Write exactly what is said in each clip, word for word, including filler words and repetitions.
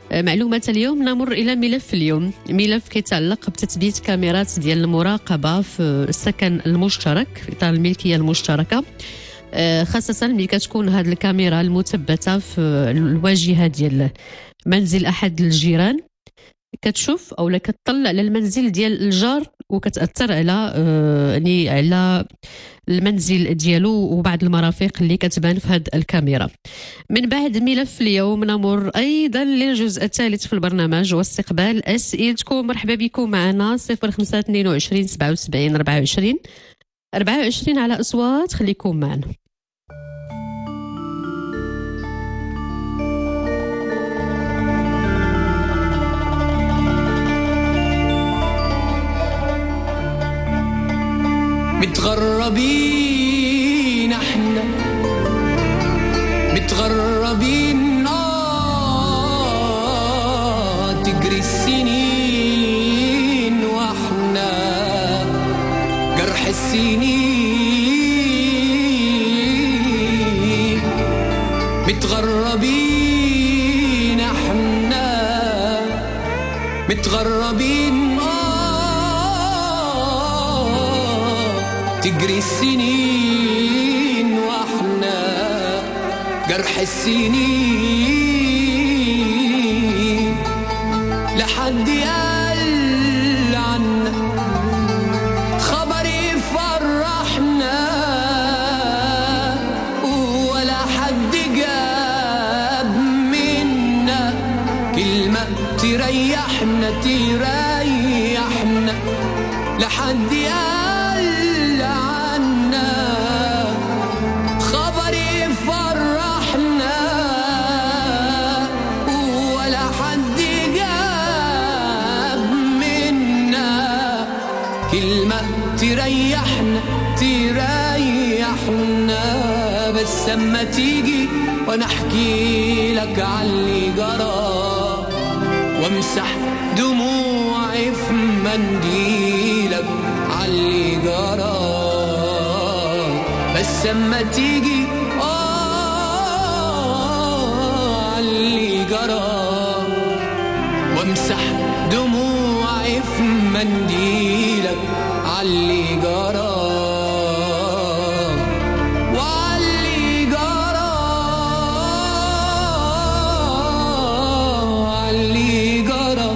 معلومات اليوم نمر إلى ملف اليوم، ملف كيتعلق بتثبيت كاميرات ديال المراقبة في السكن المشترك في إطار الملكية المشتركة، خاصة ملي كتكون هذه الكاميرا المثبتة في الواجهة ديال منزل أحد الجيران، كتشوف أو لا كتطلع على المنزل ديال الجار وكتأثر على يعني على المنزل ديالو وبعض المرافق اللي كتبان في هذه الكاميرا. من بعد ملف اليوم نمر أيضا للجزء الثالث في البرنامج واستقبال أسئلتكم. مرحبا بكم معنا صفر خمسة اثنين وعشرين سبعة وسبعين أربعة وعشرين أربعة وعشرين على أصوات، خليكم معنا. متغربين احنا متغربين آه تجري السنين واحنا جرح السنين. متغربين احنا متغربين تجري السنين واحنا جرح السنين. لحد قال عنا خبر يفرحنا ولا حد جاب منا كلمة تريحنا تريحنا. لحد قال عنا خبر يفرحنا ولا حد جاب منا كلمة تريحنا تريحنا. بس اما تيجي وانا احكي لك عاللي جرى وامسح دموعي في منديلك عاللي جرى. بس اما تيجي اه عاللي جرى وامسح دموعي في منديلك عاللي جرى وعاللي جرى عاللي جرى.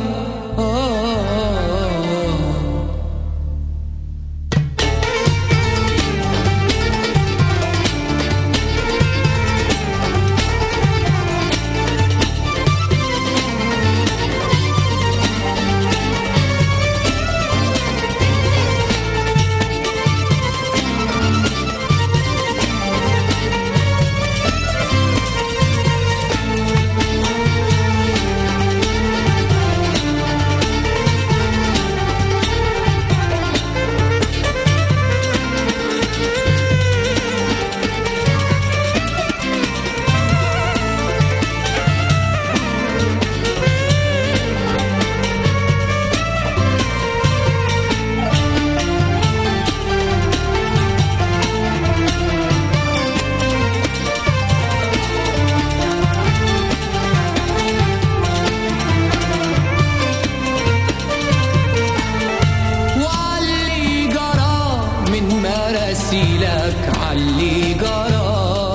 مراسيلك عاللي جرى.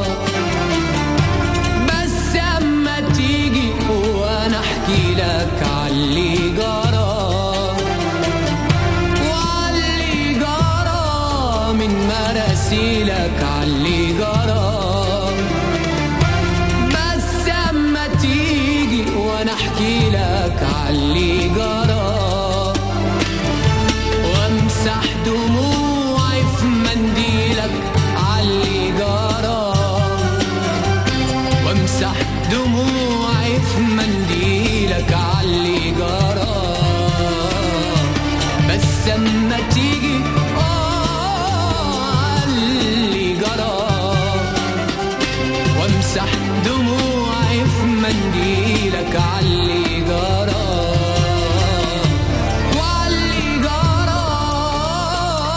بس اما تيجي وانا احكي لك عاللي جرى وعاللي جرى من مراسيلك عاللي جرى. بس اما تيجي وانا احكي لك عاللي جرى وامسح دموعي في منديلك عاللي جرى وامسح دموعي في منديلك عاللي جرى. بس اما تيجي اه عاللي جرى وامسح دموعي في منديلك عاللي جرى وعاللي جرى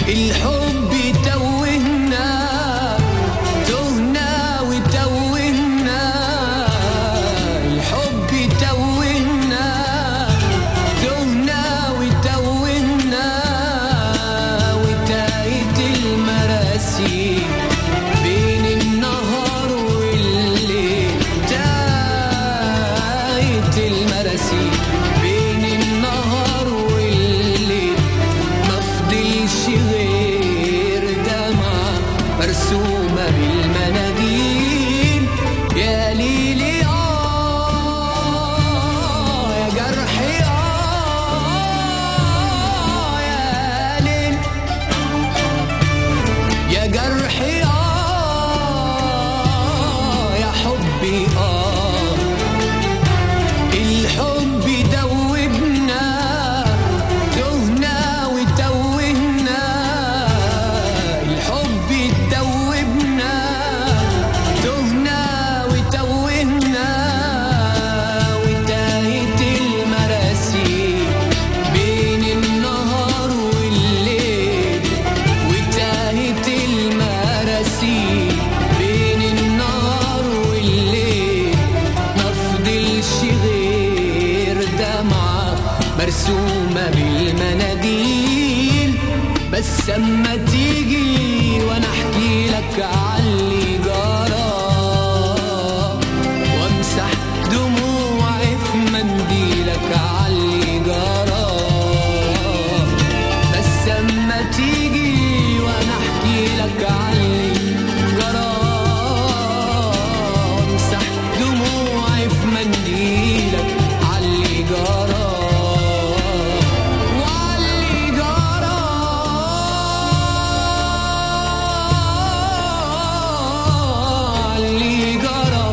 الحب توهنا تهنا وتوهنا الحب توهنا تهنا وتوهنا وتاهت المراسي بين النهار والليل تاهت المراسي بين النهار والليل ما فضلش غير دمعة مرسومة بالمناديل يا ليلي آه يا جرحي آه يا ليل يا جرحي آه يا حبي آه الحب دوبنا تهنا وتوهنا الحب دوبنا تهنا وتوهنا وتاهت المراسي بين النهار والليل وتاهت المراسي بين النهار والليل ما فضلش غير دمعة مرسومة بالمناديل بس اما تيجي وانا احكي لك عاللي جرى وامسح دموعي في منديلك عاللي جرى بس اما تيجي وانا احكي لك عاللي جرى وامسح دموعي في منديلك عاللي جرى وعاللي جرى عاللي جرى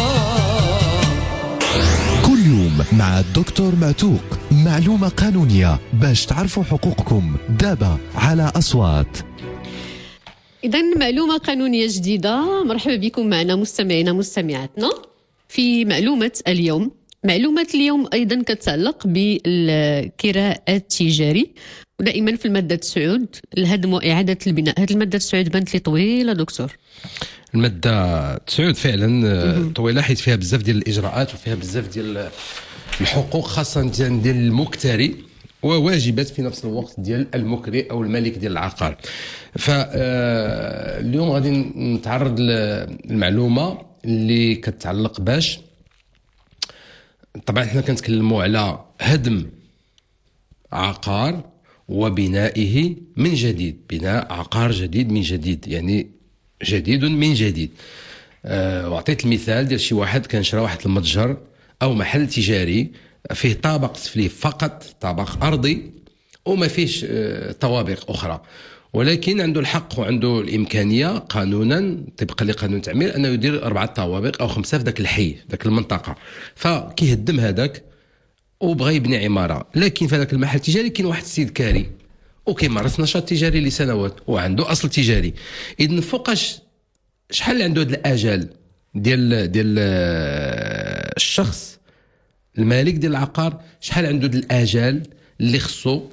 كل يوم مع الدكتور معتوق، معلومة قانونية باش تعرفوا حقوقكم دابا على أصوات. إذن معلومة قانونية جديدة. مرحبا بكم معنا مستمعينا مستمعاتنا في معلومة اليوم. معلومة اليوم أيضا كتعلق بالكراء التجاري، ودائما في المادة تسعود الهدم وإعادة البناء. هذه المادة تسعود بانت لي طويلة دكتور. المادة تسعود فعلا طويلة حيث فيها بزاف ديال الإجراءات وفيها بزاف ديال الحقوق خاصة ديال المكتري وواجبات في نفس الوقت ديال المكري أو المالك ديال العقار. فاليوم غادي نتعرض للمعلومة اللي كتعلق باش طبعا احنا كنتكلموا على هدم عقار وبنائه من جديد، بناء عقار جديد من جديد، يعني جديد من جديد. أه وعطيت المثال ديال شي واحد كان شرا واحد المتجر او محل تجاري فيه طابق تفليف فقط، طابق ارضي وما فيش أه طوابق اخرى، ولكن عنده الحق وعنده الامكانيه قانونا طبقا لقانون التعمير انه يدير اربعه طوابق او خمسه في ذاك الحي في ذاك المنطقه. فكيهدم هذاك وبغى يبني عماره، لكن في هذاك المحل التجاري كاين واحد السيد كاري وكيمارس نشاط تجاري لسنوات وعنده اصل تجاري. اذن فوقاش شحال عنده هذا الاجال ديال ديال الشخص المالك ديال العقار، شحال عنده هذا الاجال اللي خصو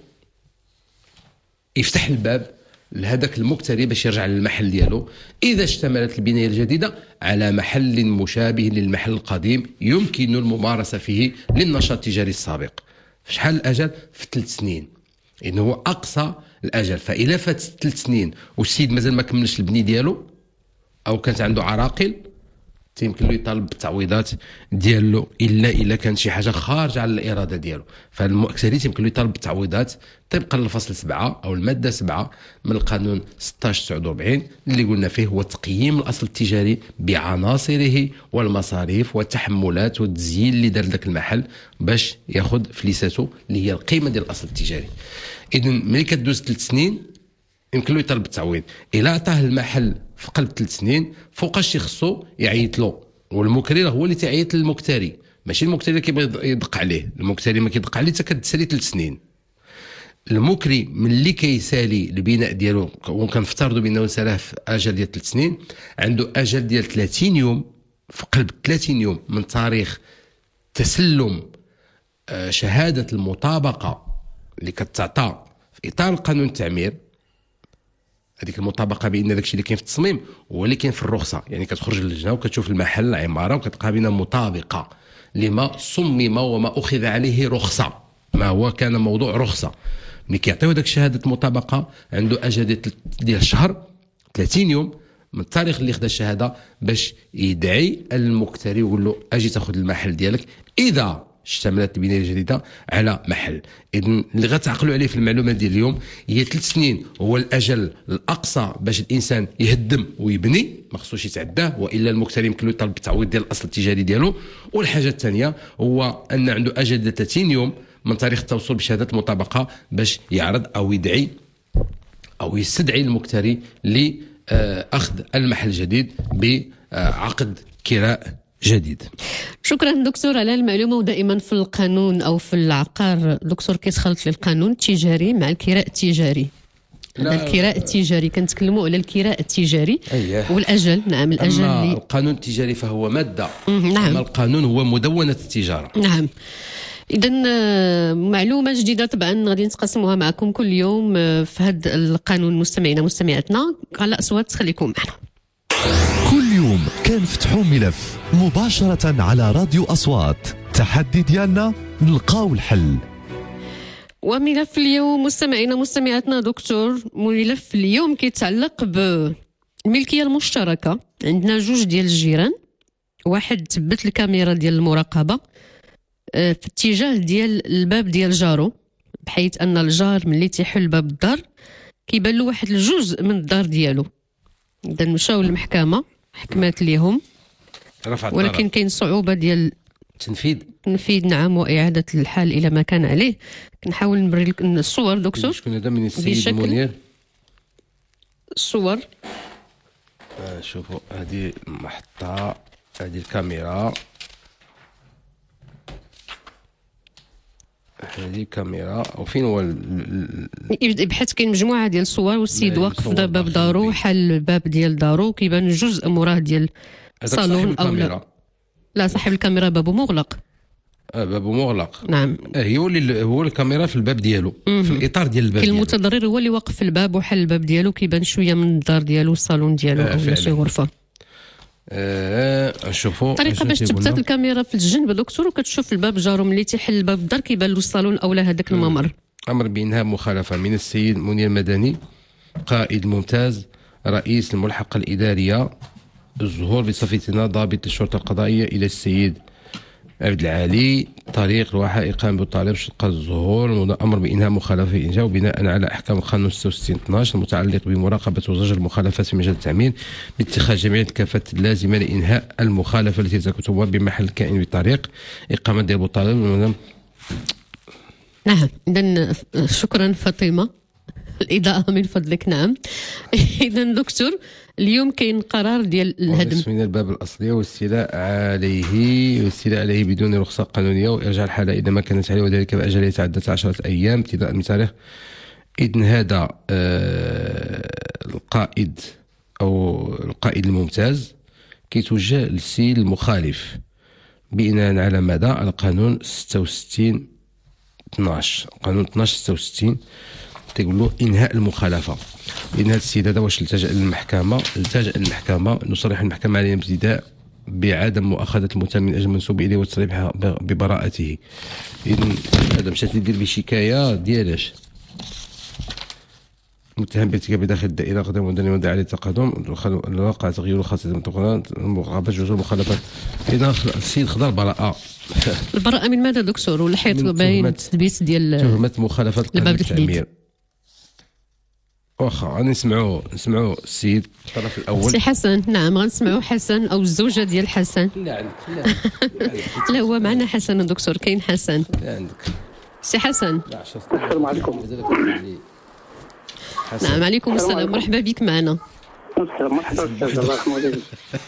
يفتح الباب لهذاك المكتري باش يرجع للمحل ديالو اذا اشتملت البنايه الجديده على محل مشابه للمحل القديم يمكن الممارسه فيه للنشاط التجاري السابق. شحال الاجل؟ في ثلاث سنين، انه هو اقصى الاجل. فاذا فات ثلاث سنين والسيد مازال ما كملش البني ديالو او كانت عنده عراقل يمكن له يطالب بالتعويضات ديالو الا الا كانت شي حاجه خارجه على الاراده ديالو. فالمؤكسرين يمكن له يطالب بالتعويضات طبقا للفصل سبعة او الماده سبعة من القانون ستة عشر تسعة وأربعين اللي قلنا فيه هو تقييم الاصل التجاري بعناصره والمصاريف والتحملات والتزيين اللي دار ذاك المحل باش ياخذ فليساته اللي هي القيمه ديال الاصل التجاري. اذا ملي كدوز ثلاث سنين يمكن له يطالب بالتعويض. الا عطاه المحل في قلب ثلاث سنين فوقاش يخصو يعيط له، والمكري هو اللي تعيط للمكتري ماشي المكتري اللي كيبغي يدق عليه. المكتري ما كيدق عليه حتى كتسالي ثلاث سنين. المكري ملي كيسالي البناء ديالو وكنفترضوا بانه سالاه في اجل ديال ثلاث سنين، عنده اجل ديال ثلاثين يوم في قلب ثلاثين يوم من تاريخ تسلم شهاده المطابقه اللي كتعطى في اطار قانون التعمير هذيك المطابقه بان داكشي اللي كاين في التصميم هو اللي كاين في الرخصه. يعني كتخرج للجنه وكتشوف المحل العماره وكتلقى بين مطابقه لما صمم وما اخذ عليه رخصه، ما هو كان موضوع رخصه. ملي كيعطيو داك الشهاده المطابقه عنده اجل ديال شهر ثلاثين يوم من التاريخ اللي خدا الشهاده باش يدعي المكتري ويقول له اجي تاخذ المحل ديالك اذا اشتملت البنايه الجديده على محل. اذا اللي غتعقلوا عليه في المعلومات ديال اليوم هي ثلاث سنين هو الاجل الاقصى باش الانسان يهدم ويبني، ما خصوش يتعداه، والا المكتري يمكن له يطالب بالتعويض ديال الاصل التجاري ديالو. والحاجه الثانيه هو ان عنده اجل ديال ثلاثين يوم من تاريخ التوصل بشهاده المطابقه باش يعرض او يدعي او يستدعي المكتري لاخذ المحل الجديد بعقد كراء جديد. شكرا دكتور على المعلومه. ودائما في القانون او في العقار دكتور كيتخلط لي القانون التجاري مع الكراء التجاري. الكراء التجاري كنتكلموا على الكراء التجاري أيه. والاجل. نعم الاجل أما اللي القانون التجاري فهو ماده. نعم. أما القانون هو مدونه التجاره. نعم. إذا معلومة جديدة طبعا غادي نتقاسموها معكم كل يوم في هذا القانون. مستمعينا مستمعاتنا على أصوات خليكم معنا. كل يوم كنفتحوا ملف مباشرة على راديو أصوات. تحدي ديالنا نلقاو الحل. وملف اليوم مستمعينا مستمعاتنا دكتور، ملف اليوم كيتعلق بالملكية المشتركة. عندنا جوج ديال الجيران، واحد تبت الكاميرا ديال المراقبة في اتجاه ديال الباب ديال جارو، بحيث ان الجار ملي تيحل باب الدار كيبان له واحد الجزء من الدار ديالو. اذا مشاو للمحكمه حكمات ليهم، ولكن كاين صعوبه ديال تنفيذ تنفيذ نعم واعاده الحال الى ما كان عليه. كنحاول نوري لك الصور دكتور. شكون هذا من السيد المنير؟ الصور آه شوفوا هذه المحطه، هذه الكاميرا، هذه كاميرا. وفين هو بحيث كاين مجموعه ديال الصور والسيد واقف في باب دارو، حل الباب ديال دارو كيبان جزء موراه ديال الصالون او لا. لا صاحب الكاميرا بابو مغلق. آه بابو مغلق. نعم. آه هو اللي هو الكاميرا في الباب ديالو، في الاطار ديال الباب. كاين المتضرر هو اللي واقف في الباب وحل الباب ديالو، كيبان شويه من الدار ديالو الصالون ديالو آه او شي غرفه. آه نشوفوا طريقه باش تثبت الكاميرا في الجنب دكتور وكتشوف الباب جارو ملي تيحل الباب الدار كيبان له الصالون اولا هذاك الممر. امر بانهاء مخالفه من السيد منير مدني قائد ممتاز رئيس الملحقه الاداريه الزهور بصفتنا ضابط الشرطه القضائيه الى السيد عبد العالي طريق الواحة إقامة بالطالب شقة الزهور. أمر بإنهاء مخالفة إنجاء بناء على أحكام القانون ستة وستين اثناش المتعلق بمراقبة وزجر المخالفات في مجال التأمين باتخاذ جميع الكافات اللازمة لإنهاء المخالفة التي تكتب بمحل كائن بطريق إقامة ديال بالطالب. نعم. إذن شكرا فاطمة الإضاءة من فضلك. نعم. إذن دكتور اليوم كاين قرار ديال الهدم من الباب الأصلي والاستيلاء عليه والاستيلاء عليه بدون رخصة قانونية وإرجاع الحالة إذا ما كانت عليه، وذلك بأجل يتعدى عشرة أيام ابتداء من تاريخ. إذن هذا آه القائد أو القائد الممتاز كيتوجه للسيد المخالف بناء على ماذا؟ على قانون ستة وستين اثناش قانون اثناش ستة وستين تيقول له انهاء المخالفه. لان هذا السيد هذا واش التجا للمحكمه التجا للمحكمه نصرح المحكمه على الابتداء بعدم مؤاخذه المتهم من اجل المنسوب اليه والتصريح ببراءته. اذا هذا مشات يدير بشكايه ديالاش المتهم بارتكاب داخل الدائره قدم مدني وداعي عليه التقدم الواقع تغيير خاصه مراقبه جزء المخالفات. اذا السيد خدا البراءه. البراءه من ماذا دكتور؟ والحيط باين التثبيت ديال تهمه مخالفه الباب الحديد. واخا غنسمعوا نسمعوا السيد الطرف الاول سي حسن. نعم غنسمعوا حسن او الزوجه ديال حسن. لا عندك لا لا هو معنا حسن دكتور. كاين حسن. لا عندك سي حسن. السلام عليكم. نعم عليكم السلام. مرحبا بك معنا. مرحبا استاذ الله يرحمه والديك.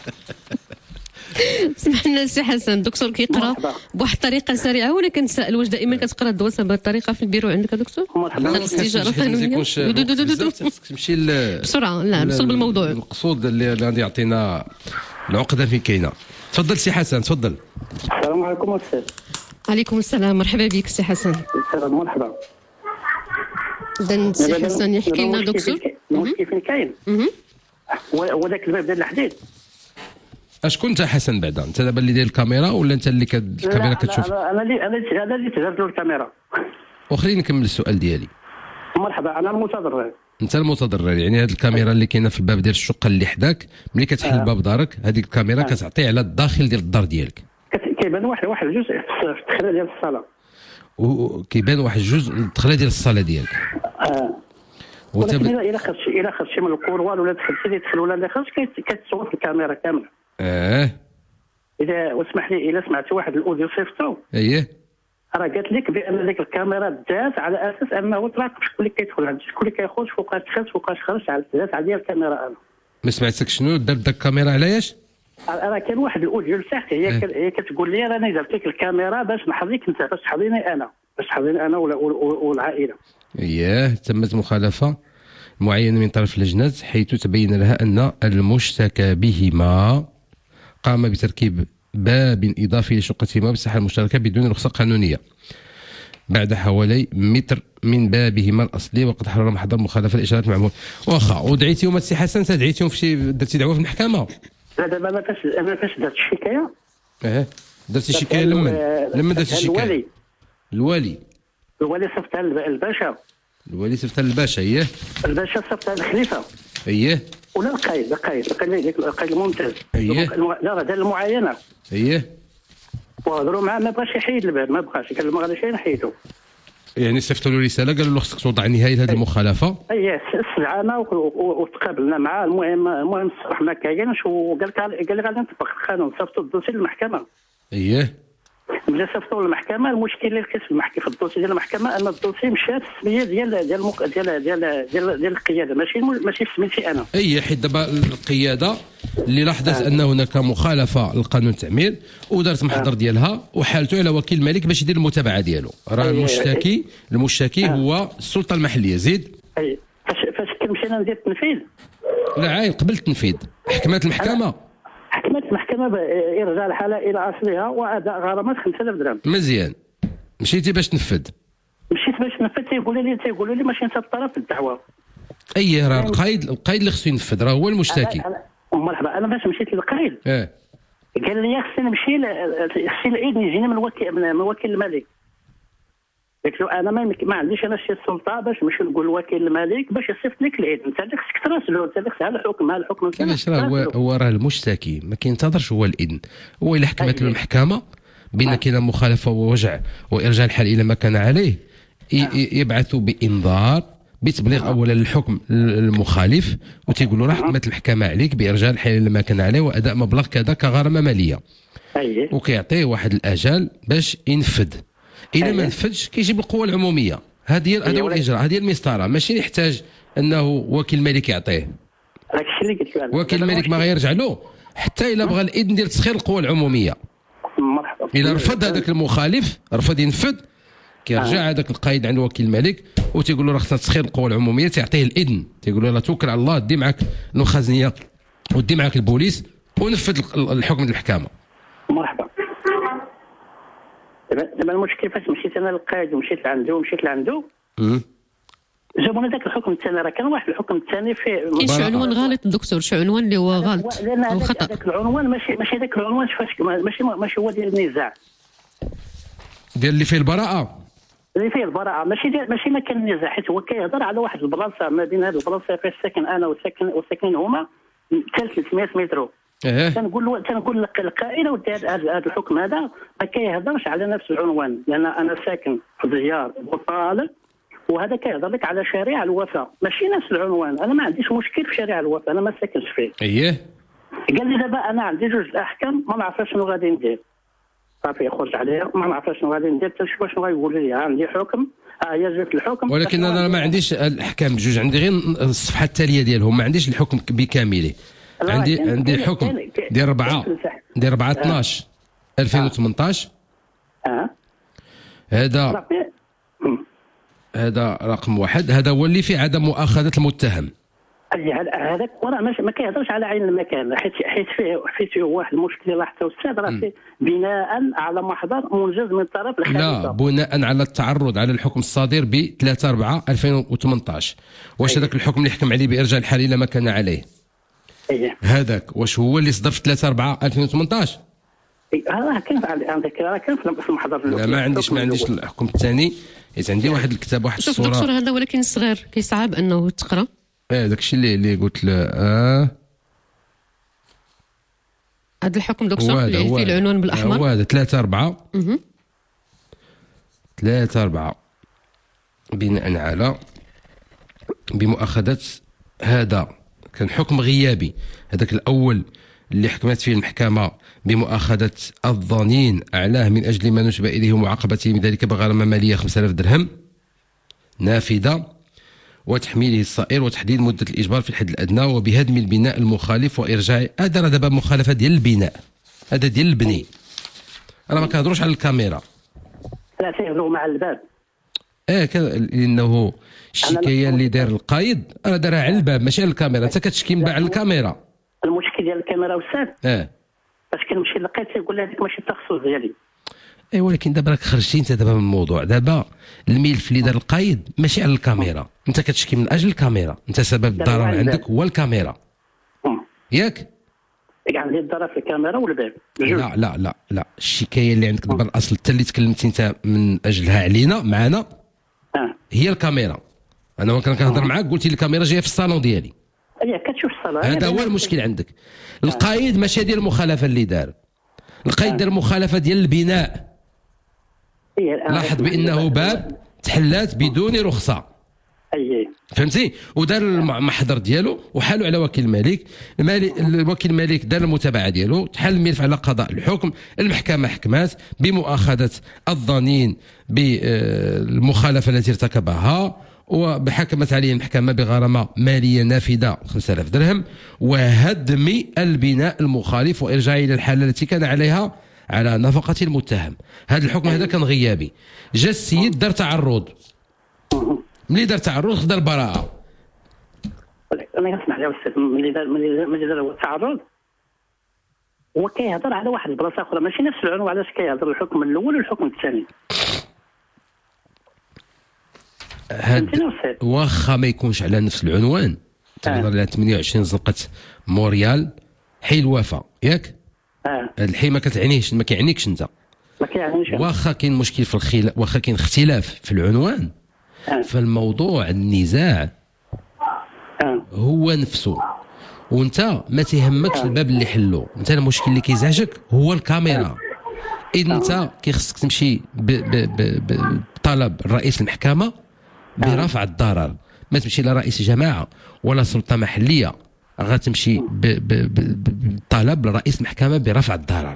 سمح لنا سي حسن دكتور كيقرا بواحد الطريقه سريعه وانا كنتسائل واش دائما كتقرا الدواسه بهذه الطريقه في البيرو عندك دكتور؟ مرحبا. الاستجاره القانونيه تمشي بسرعه. لا بصلب الموضوع. المقصود اللي غادي يعطينا العقده فين كاينه. تفضل سي حسن تفضل. السلام عليكم استاذ. عليكم السلام. مرحبا بك سي حسن. مرحبا. اذا سي حسن يحكي لنا دكتور. المشكل فين كاين؟ هو هو ذاك الباب ديال الحديد. اش كنت حسن بعدا؟ انت دابا اللي داير الكاميرا ولا انت اللي كد... الكاميرا لا، كتشوف؟ لا، انا اللي انا اللي انا اللي تهز له الكاميرا. وخليني نكمل السؤال ديالي. مرحبا، انا المتضرر. انت المتضرر، يعني هذه الكاميرا اللي كاينه في الباب ديال الشقه اللي حداك، ملي كتحل آه. باب دارك هذيك الكاميرا آه. كتعطي على الداخل ديال الدار ديالك، كت- كيبان واحد واحد الجزء في الدخله ديال الصاله. وكيبان واحد الجزء من الدخله ديال الصاله ديالك. اه وانت ولكن ب... الا خرجتي الا خرجتي من الكوروال ولا دخلتي اللي دخل ولا اللي خرج كت- كتصور في الكاميرا كامله. اه اذا واسمح لي الا سمعتي واحد الاوديو صيفطو اييه راه قالت لك بان ديك الكاميرا دات على اساس انه تراقب شكون اللي كيدخل عند شكون اللي كيخرج فوقاش دخل فوقاش خرج على دات على ديال الكاميرا. انا ما سمعتك شنو دار داك الكاميرا علاش؟ راه كان واحد الاوديو لتحت هي إيه. كت- هي كتقول لي راني درت لك الكاميرا باش نحظيك انت باش تحظيني انا باش تحظيني انا ولا- ولا- والعائله. اييه تمت مخالفه معينه من طرف اللجنه حيث تبين لها ان المشتكى بهما قام بتركيب باب اضافي لشقتهما بالساحه المشتركه بدون رخصه قانونيه بعد حوالي متر من بابهما الاصلي، وقد حرر محضر مخالفه الاشارات المعمول. واخا ودعيتيهم السي حسن، تدعيتيهم في شي درتي دعوه في المحكمه؟ لا دابا انا فاش انا فاش درت الشكايه اه درتي شكايه لمن؟ لمن درتي الشكايه؟ الوالي الوالي الوالي صيفطها للباشا، الوالي صيفطها للباشا. اييه الباشا صيفطها للخليفه اييه ولا القايد القايد القايد ديك القايد الممتاز. أيه. الم- لا راه دار المعاينه اييه وهضروا معاه ما بغاش يحيد الباب، ما بغاش قال ما غاديش نحيدو. يعني صيفطوا له رساله قالوا له خصك توضع نهايه هذه المخالفه. اي استدعانا و- و- وتقابلنا معاه. المهم المهم الصراحه ما كاينش وقال لك قال لي غادي نطبق القانون. صيفطوا الدوسي للمحكمه. اييه ملي صيفطوا للمحكمه المشكل اللي كاين في المحكمه في الدوسي ديال المحكمه ان الدوسي مشى في السميه ديال ديال المك... ديال ديال ديال, ديال القياده ماشي ماشي في سميتي انا. اي حيت دابا القياده اللي لاحظت ان هناك مخالفه لقانون التعمير ودارت محضر ديالها وحالته على وكيل الملك باش يدير المتابعه ديالو. راه أيه. المشتكي المشتكي هو السلطه المحليه. زيد اي فاش فاش كنمشينا ندير التنفيذ لا عاين قبل التنفيذ حكمت المحكمه حكمت المحكمه بارجاع الحاله الى اصلها واداء غرامات خمسة آلاف درهم. مزيان مشيتي باش تنفذ. مشيت باش نفذ تيقولوا لي تيقولوا لي ماشي انت الطرف في الدعوه. اي راه القايد القايد اللي خصو ينفذ راه هو المشتكي. أنا- أنا- مرحبا انا باش مشيت للقايد اه قال لي خصني نمشي ل- خصني العيد يجيني من وكيل من وكيل الملك. قلت له انا ما, ما عنديش انا شي سلطه باش نمشي نقول لوكيل الملك باش يصيفط لك العيد. انت اللي خصك تراسلو، انت اللي خصك على الحكم على الحكم. كيفاش راه هو هو راه المشتكي ما كينتظرش هو الاذن. هو الا حكمت له أيه. المحكمه بان كاينه مخالفه ووجع وارجاع الحال الى ما كان عليه ي- ي- يبعثوا بانذار بتبليغ اولا للحكم المخالف وتيقولوا راه حكمت المحكمه عليك بارجاع الحال الى ما كان عليه واداء مبلغ كذا كغرامه ماليه، اييه وكيعطيه واحد الاجل باش ينفذ. اذا ما أيه. نفذش كيجيب القوه العموميه. هذه هذا هو ولكن- الاجراء، هذه المسطره، ماشي يحتاج انه وكيل الملك يعطيه. داك الشيء اللي قلت له أنا. وكيل دابا الملك ما المشكل- غيرجع له حتى الا بغى الاذن ديال تسخير القوى العموميه. مرحبا الا رفض هذاك المخالف رفض ينفذ كيرجع هذاك القايد عند وكيل الملك وتيقول له راه خصنا تسخير القوى العموميه، تعطيه الاذن، تيقول له لا توكل على الله دي معك الخزنيه ودي معك البوليس ونفذ الحكم ديال المحكمه. مرحبا. دابا دابا المشكل فاش مشيت انا للقايد ومشيت لعنده ومشيت لعنده أمم. جابونا ذاك الحكم الثاني. راه كان واحد الحكم الثاني فيه كاين شي عنوان غلط دكتور، شي عنوان اللي هو غلط لان او هذاك خطا. هذاك العنوان ماشي ماشي ذاك العنوان فاش ماشي ماشي هو ديال النزاع ديال اللي فيه البراءه. اللي فيه البراءه ماشي ديال ماشي ما كان النزاع حيت هو كيهضر على واحد البلاصه ما بين هذه البلاصه فاش ساكن انا وساكن وساكنين هما ثلاثمية متر. اه تنقول له تنقول لك القائله ودي هذا هذا الحكم هذا ما كيهضرش على نفس العنوان لان انا ساكن في ديار وطالب وهذا كيهضر لك على شارع الوفاء ماشي نفس العنوان. انا ما عنديش مشكل في شارع الوفاء انا ما ساكنش فيه. اييه قال لي دابا انا عندي جوج الاحكام ما نعرفش شنو غادي ندير. صافي خرج عليها ما نعرفش شنو غادي ندير حتى نشوف شنو غايقول لي. عندي حكم ها هي جات الحكم ولكن انا ما عنديش الاحكام بجوج، عندي غير الصفحه التاليه ديالهم، ما عنديش الحكم بكامله. لا، عندي كاين- عندي كاين- الحكم كاين- كاين- ديال أربعة كاين مساحة. ديال أربعة اثناش ألفين وثمنطاش. اه هذا صافي أمم. هذا رقم واحد، هذا هو اللي فيه عدم مؤاخذه المتهم. أي هذا- هذاك وراه ماشي- ما كيهضرش على عين المكان، حيت حيت فيه حيت فيه واحد المشكل لاحظته الاستاذ، راه فيه بناء على محضر منجز من طرف لا، الخليفه. بناء على التعرض على الحكم الصادر ب ثلاثة أربعة ألفين وثمانطاش. واش هذاك الحكم اللي حكم عليه بإرجاع الحال إلى ما كان عليه ايه هذاك واش هو اللي صدر في ثلاثة أربعة ألفين وثمانطاش؟ إيه، راه كان في- عندك راه كان في المحضر. لا، ما عنديش ما عنديش الحكم الثاني. إذا عندي واحد الكتاب واحد شوف دكتور، الصورة. هذا ولكن صغير كيصعب انه تقرا. اه داك الشيء اللي اللي قلت له. اه هذا الحكم دكتور هو هذا، اللي هو فيه هذا. العنوان هو بالاحمر. هذا ثلاثة أربعة مهم. ثلاثة أربعة بناء على بمؤاخذة. هذا كان حكم غيابي، هذاك الأول اللي حكمت فيه المحكمة بمؤاخذة الظنين أعلاه من أجل ما نسب إليه ومعاقبته من ذلك بغرامة مالية خمسة آلاف درهم نافذة، وتحميله الصائر، وتحديد مدة الإجبار في الحد الأدنى، وبهدم البناء المخالف وإرجاع. هذا راه دابا مخالفة ديال البناء، هذا ديال البني، راه ما كنهضروش على الكاميرا. لا فيه لغة مع الباب. اه كان لانه الشكايه اللي دار القايد راه دارها على الباب ماشي على الكاميرا. انت كتشكي من بعد على الكاميرا. المشكل ديال الكاميرا استاذ، اه باش كنمشي للقيت تيقول لي هذيك ماشي التخصص ديالي. اي ولكن دابا راك خرجتي انت دابا من الموضوع. دابا الملف اللي دار القايد ماشي على الكاميرا، انت كتشكي من اجل الكاميرا، انت سبب الضرر عندك هو الكاميرا أمم. ياك. يعني عندي الضرر في الكاميرا والباب بجوج. لا لا لا لا، الشكايه اللي عندك دابا الاصل حتى اللي تكلمتي انت من اجلها علينا معنا اه هي الكاميرا. انا وكان كنهضر معاك قلتي لي الكاميرا جايه في الصالون ديالي. هي كتشوف الصلاه. هذا هو المشكل عندك. القايد ماشي ديال المخالفه اللي دار، القايد دار مخالفه ديال البناء. هي لاحظ بانه باب تحلات بدون رخصه، اي فهمتي، ودار المحضر ديالو وحالوا على وكيل الملك. المالك الوكيل الملك دار المتابعه ديالو، تحل الملف على قضاء الحكم. المحكمه حكمت بمؤاخذه الظنين بالمخالفه التي ارتكبها، وحكمت عليه المحكمة بغرامة مالية نافذة خمسة آلاف درهم، وهدم البناء المخالف وإرجاعه إلى الحالة التي كان عليها على نفقة المتهم. هذا الحكم هذا كان غيابي. جا السيد دار تعرض، ملي دار تعرض خدا البراءة. انا كنسمح لي استاذ، ملي دار ملي دار هو التعرض هو كيهضر على واحد البلاصه اخرى ماشي نفس العنوان. علاش كيهضر الحكم الاول والحكم الثاني؟ هاد واخا ما يكونش على نفس العنوان، تهضر على ثمانية وعشرين زنقة موريال حي الوفا ياك. اه هاد الحي ما كتعنيش، ما كيعنيكش انت. ما كيعنيش. واخا كاين مشكل في الخلاف، واخا كاين اختلاف في العنوان، آه. فالموضوع النزاع اه هو نفسه، وانت ما تهمكش الباب اللي حلو. انت المشكل اللي كيزعجك هو الكاميرا. اذا انت كيخصك تمشي بطلب رئيس المحكمه برفع الضرر، ما تمشي لرئيس جماعه ولا سلطه محليه، غتمشي بطلب لرئيس المحكمه برفع الضرر،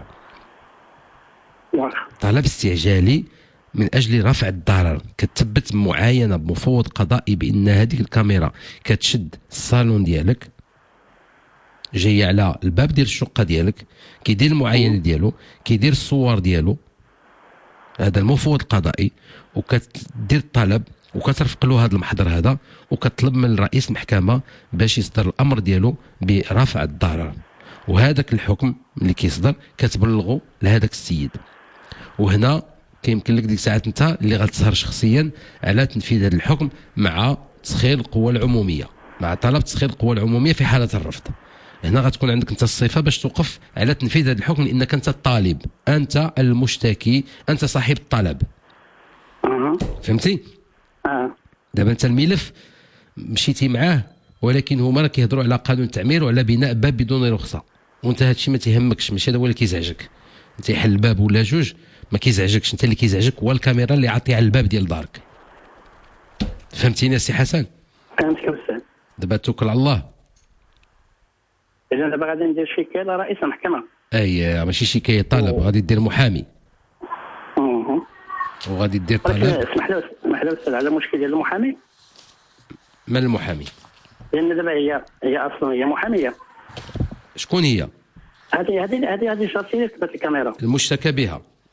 طلب استعجالي من اجل رفع الضرر. كتثبت معاينه بمفوض قضائي بان هذيك الكاميرا كتشد الصالون ديالك، جايه على الباب ديال الشقه ديالك، كيدير المعاينه ديالو، كيدير الصور ديالو، هذا المفوض القضائي، وكتدير الطلب وكترفق له هذا المحضر هذا، وكتطلب من رئيس المحكمه باش يصدر الامر ديالو برفع الضرر. وهذاك الحكم اللي كيصدر كتبلغوا لهذاك السيد. وهنا كيمكن لك ديك الساعات انت اللي غتسهر شخصيا على تنفيذ هذا الحكم مع تسخير القوى العموميه، مع طلب تسخير القوى العموميه في حاله الرفض. هنا غتكون عندك انت الصفه باش توقف على تنفيذ هذا الحكم، لانك انت الطالب، انت المشتكي، انت صاحب الطلب. فهمتي؟ اه دابا انت الملف مشيتي معاه، ولكن هما راه كيهضروا على قانون التعمير وعلى بناء باب بدون رخصه، وانت هذا الشيء ما تيهمكش، ماشي هذا هو اللي كيزعجك. انت يحل الباب ولا جوج ما كيزعجكش، انت اللي كيزعجك هو الكاميرا اللي عاطيه على الباب ديال دارك. فهمتيني سي حسن؟ فهمتك استاذ. دابا توكل على الله. اذا دابا غادي ندير شكايه لرئيس المحكمه. اي ماشي شكايه، طلب، غادي دير محامي. اها وغادي دير طلب. اسمح لي اسمح لي استاذ على المشكل ديال المحامي. من المحامي؟ لان دابا هي هي اصلا هي محاميه. شكون هي؟ هذه هذه هذه هذه شرطيه كتبت الكاميرا. المشتكى بها.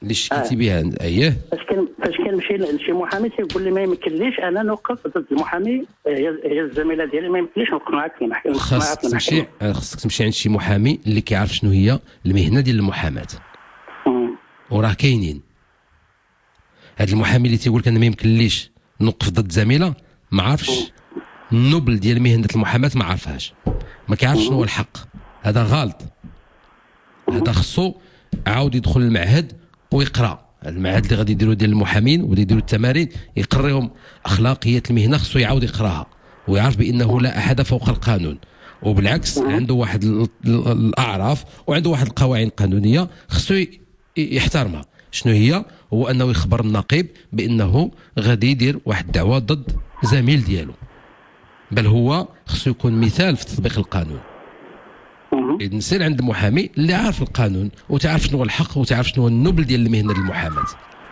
اللي شكيتي بها اييه فاش كان فاش كنمشي لشي محامي تيقول لي ما يمكنليش انا نوقف ضد المحامي، هي هي الزميله ديالي ما يمكنليش نوقف معاك في المحكمه. خاصك تمشي خاصك تمشي عند شي محامي اللي كيعرف شنو هي المهنه ديال المحاماه، وراه كاينين. هاد المحامي اللي تيقول لك انا ما يمكنليش نوقف ضد زميله ما عارفش النوبل ديال مهنه المحاماه، ما عارفهاش، ما كيعرفش شنو هو الحق. هذا غلط، هذا خصو عاود يدخل المعهد ويقرا. المعهد اللي غادي يديروا ديال المحامين وغادي يديروا التمارين يقريهم اخلاقيات المهنه، خصو يعاود يقراها ويعرف بانه لا احد فوق القانون، وبالعكس عنده واحد الاعراف وعنده واحد القواعد القانونيه خصو يحترمها. شنو هي؟ هو انه يخبر النقيب بانه غادي يدير واحد الدعوه ضد زميل ديالو، بل هو خصو يكون مثال في تطبيق القانون. نسير عند محامي اللي عارف القانون وتعرف شنو هو الحق وتعرف شنو هو النبل ديال المهنه المحاماه.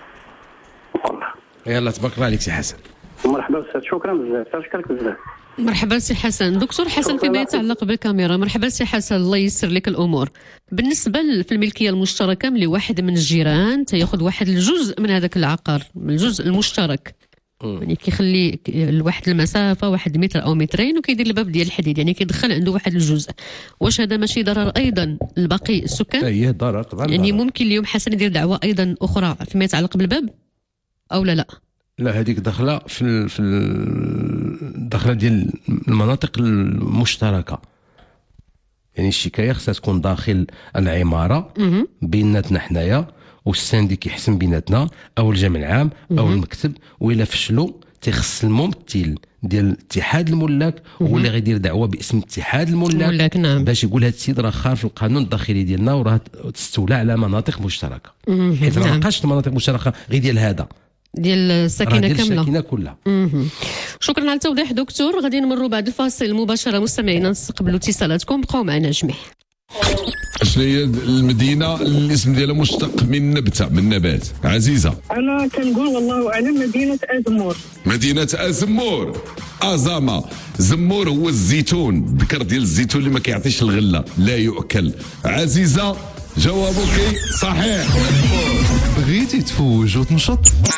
يلا تبارك الله عليك سي حسن. مرحبا استاذ، شكرا بزاف، شكرا بزاف. مرحبا سي حسن. دكتور حسن فيما يتعلق بالكاميرا، مرحبا سي حسن، الله ييسر لك الامور. بالنسبه في الملكيه المشتركه، ملي واحد من الجيران تياخذ واحد الجزء من هذاك العقار، من الجزء المشترك، يعني كيخلي لواحد المسافه واحد متر او مترين وكيدير الباب ديال الحديد، يعني كيدخل عنده واحد الجزء. واش هذا ماشي ضرر ايضا لباقي السكان؟ اي ضرر طبعا. يعني ممكن اليوم حسن يدير دعوه ايضا اخرى فيما يتعلق بالباب او لا لا؟ لا، هذيك داخله في ال في الدخله ديال المناطق المشتركه، يعني الشكايه خصها تكون داخل العماره بيناتنا حنايا والسانديك يحسن بيناتنا او الجمع العام او المكتب، والا فشلوا تيخص الممثل ديال اتحاد الملاك هو اللي غيدير دعوه باسم اتحاد الملاك، نعم. باش يقول هذا السيد راه خارج القانون الداخلي ديالنا وراه تستولى على مناطق مشتركه، حيت ما بقاش المناطق المشتركه غير ديال هذا، ديال الساكنه كامله، ديال الساكنه كلها. شكرا على التوضيح دكتور. غادي نمروا بعد الفاصل مباشره مستمعينا، نستقبلوا اتصالاتكم، بقاو معنا جميع. شنو هي المدينه اللي الاسم ديالها مشتق من نبته، من نبات؟ عزيزه انا كنقول والله اعلم مدينه ازمور. مدينه ازمور. ازامه. زمور هو الزيتون، الذكر ديال الزيتون اللي ما كيعطيش الغله، لا يؤكل. عزيزه جوابك صحيح. بغيتي تفوج وتنشط؟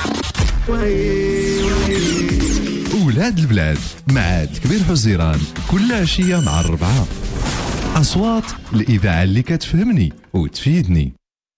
ولاد البلاد مع كبير حزيران كل عشيه مع الربعه. أصوات الإذاعة اللي كتفهمني وتفيدني.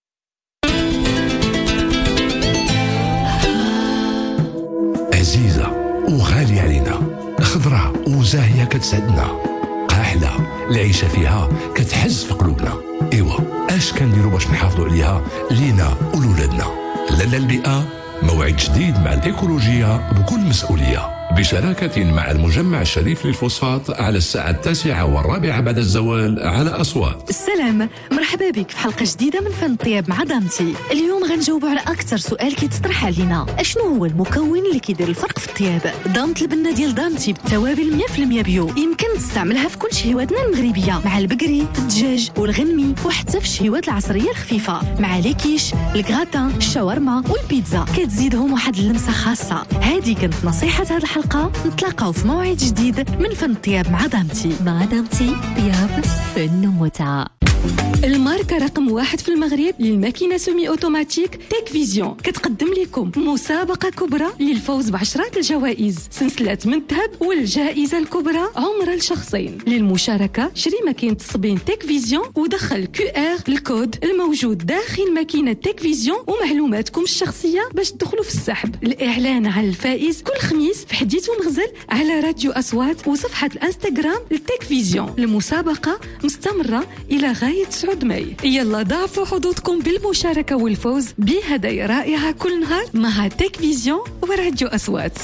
عزيزة وغالية علينا، خضرة وزاهية كتسعدنا، قاحلة العيشة فيها كتحز في قلوبنا. إيوا اش كنديروا باش نحافظوا عليها لينا ولولادنا؟ لالا البيئة موعد جديد مع الإيكولوجية بكل مسؤولية، بشراكة مع المجمع الشريف للفوسفات على الساعة التاسعة والرابعة بعد الزوال على أصوات. السلام، مرحبا بك في حلقة جديدة من فن الطياب مع دامتي. اليوم غنجاوبوا على أكثر سؤال كيتطرح علينا، اشنو هو المكون اللي كيدير الفرق في الطياب؟ دامت البنة ديال دامتي بالتوابل مية بالمية بيو، يمكن تستعملها في كل شهواتنا المغربية، مع البقري، الدجاج والغنمي، وحتى في الشهوات العصرية الخفيفة، مع ليكيش، الكغاتان، الشاورما والبيتزا، كتزيدهم واحد اللمسة خاصة. هذه كانت نصيحة هذه الحلقة، نتلاقاو في موعد جديد من فن الطياب مع دامتي. مع دامتي طياب فن ومتعة. الماركة رقم واحد في المغرب للماكينة سومي أوتوماتيك تيك فيزيون كتقدم لكم مسابقة كبرى للفوز بعشرات الجوائز، سلسلة من الذهب، والجائزة الكبرى عمرة لشخصين. للمشاركة شري ماكينة الصبين تيك فيزيون ودخل كيو ار الكود الموجود داخل ماكينة تيك فيزيون ومعلوماتكم الشخصية باش تدخلوا في السحب. الإعلان على الفائز كل خميس في حديث ونغزل على راديو أصوات وصفحة الانستغرام للتيك فيزيون. المسابقة مستمرة إلى غاية تسعة ماي. يلا ضاعفوا حظوظكم بالمشاركة والفوز بهدايا رائعة كل نهار مع تيك فيزيون وراديو أصوات.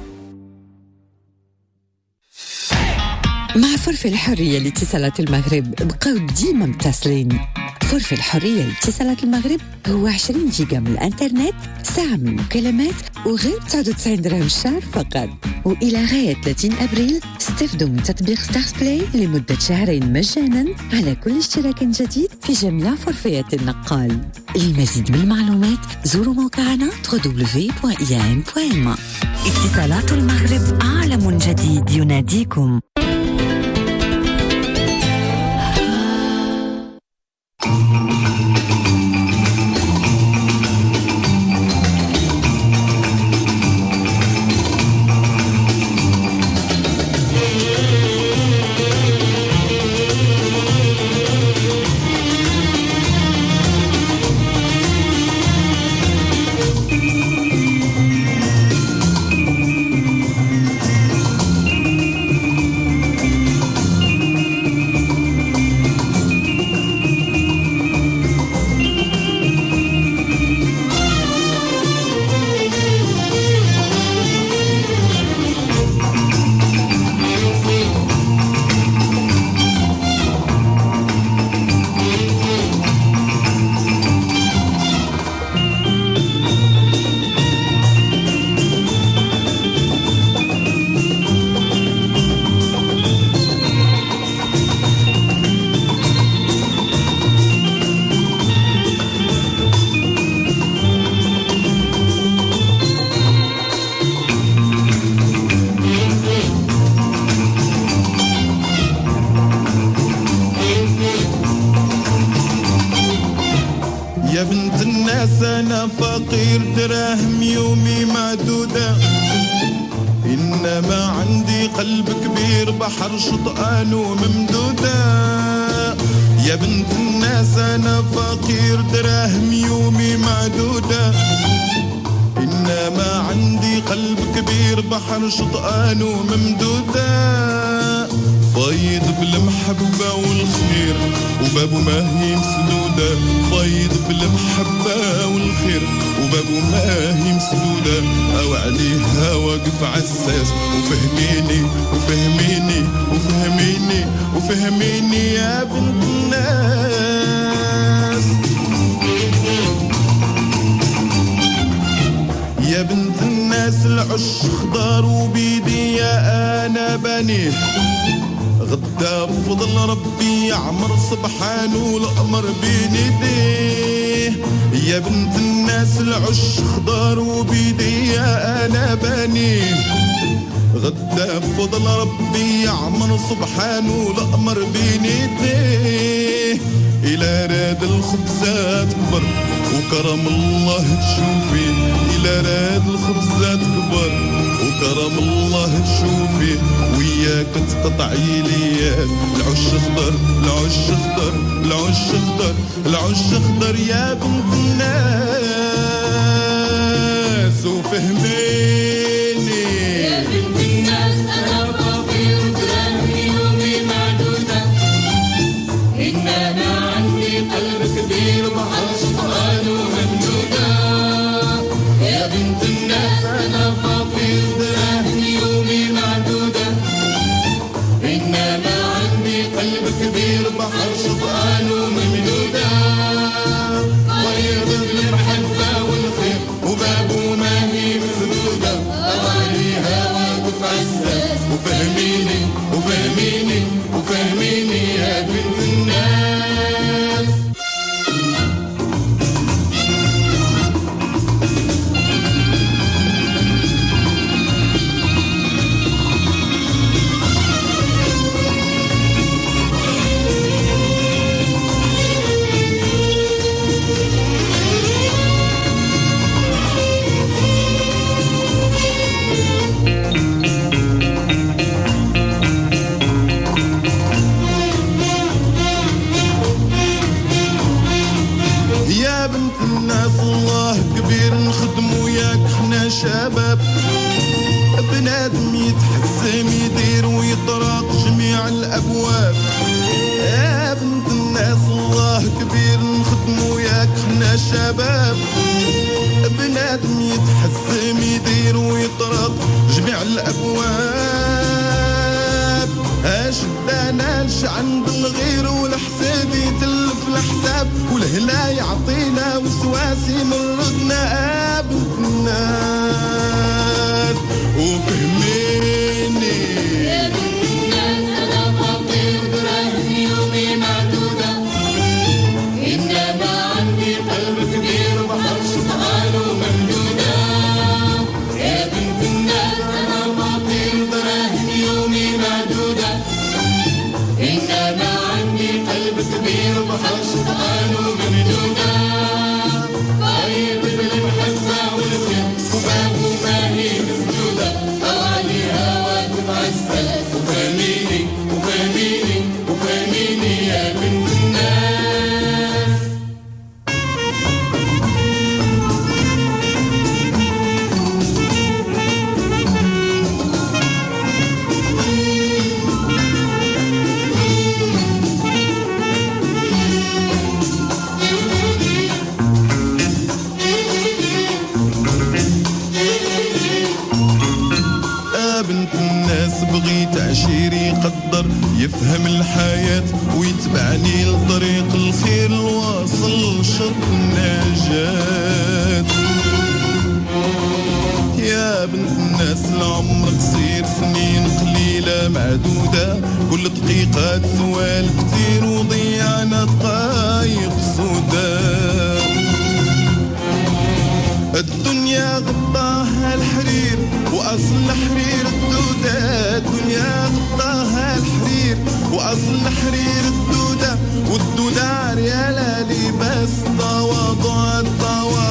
مع فرف الحرية لاتصالات المغرب بقاو ديما متصلين. فرف الحرية لاتصالات المغرب هو عشرين جيجا من الانترنت، ساعة من المكالمات، وغير تسعة وتسعين درهم الشهر فقط. وإلى غاية ثلاثين أبريل استفدوا من تطبيق ستارز بلاي لمدة شهرين مجانا على كل اشتراك جديد في جميع فرفيات النقال. للمزيد من المعلومات زوروا موقعنا دبليو دبليو دبليو دوت إي إيه إم دوت إم. اتصالات المغرب، عالم جديد يناديكم. الناس أنا فقير دراهم يومي معدودة، إنما عندي قلب كبير بحر شطآن وممدودة. يا بنت الناس أنا فقير دراهم يومي معدودة، إنما عندي قلب كبير بحر شطآن وممدودة. فايض بالمحبة والخير وبابو ما هي مسدودة، فايض بالمحبة والخير وبابو ما هي مسدودة. أو عليها واقف عساس وفهميني وفهميني وفهميني وفهميني يا بنت الناس. يا بنت الناس العش خضار وبيدي يا أنا بنيه، غدا بفضل ربي يعمر سبحانه الأمر بين يديه. يا بنت الناس العش خضار وبيدي يا أنا بنيه، غدا بفضل ربي يعمر سبحانه الأمر بين يديه. إلى راد الخبزات كبر وكرم الله تشوفي، إلى راد الخبزات كبر وكرم الله تشوفي. وياك تقطعي لي العش خضر العش خضر العش خضر العش خضر يا بنت الناس وفهميني. يا بنت الناس أنا فقير دراهم يومي معدودة، إنما عندي قلب كبير بحر شطآن وممدودة. يا بنت الناس أنا فقير دراهم يومي معدودة، إنما عندي قلب كبير بحر شطآن وممدودة. فايض بالمحبة والخير وبابو ما هي مسدودة، أواليها واقف عساس وفهميني وفهميني وفهميني يا بنت الناس. شباب بنادم يتحزم يدير ويطرق جميع الابواب. يا بنت الناس الله كبير نخدمو ياك حنا شباب، بنادم يتحزم يدير ويطرق جميع الابواب. اش داناش عند الغير والحساب يتلف الحساب، والهلا يعطينا وسواسي من ردنا. بنت الناس وفهميني. يا بنت الناس أنا فقير دراهم يومي معدودة، إنما عندي قلب كبير بحر شطآن وممدودة. يا بنت الناس أنا فقير دراهم يومي معدودة، إنما عندي قلب كبير بحر شطآن وممدودة. طيب بالمحبة والخير وبابو ما هي مسدودة، أواليها واقف عساس وفهميني وفهميني وفهميني يا بنت الناس. بنت الناس بغيت عشير يقدر يفهم الحياة ويتبعني لطريق الخير الواصل شط النجاة. يا بنت الناس العمر قصير سنين قليلة معدودة، كل دقيقة سوال كتير وضيعنا دقايق سوداء. الدنيا غطاها الحرير وأصل الحرير الدودة، الدنيا غطاها الحرير وأصل الحرير الدودة، والدودة ريالة لباس تواضع التواضع.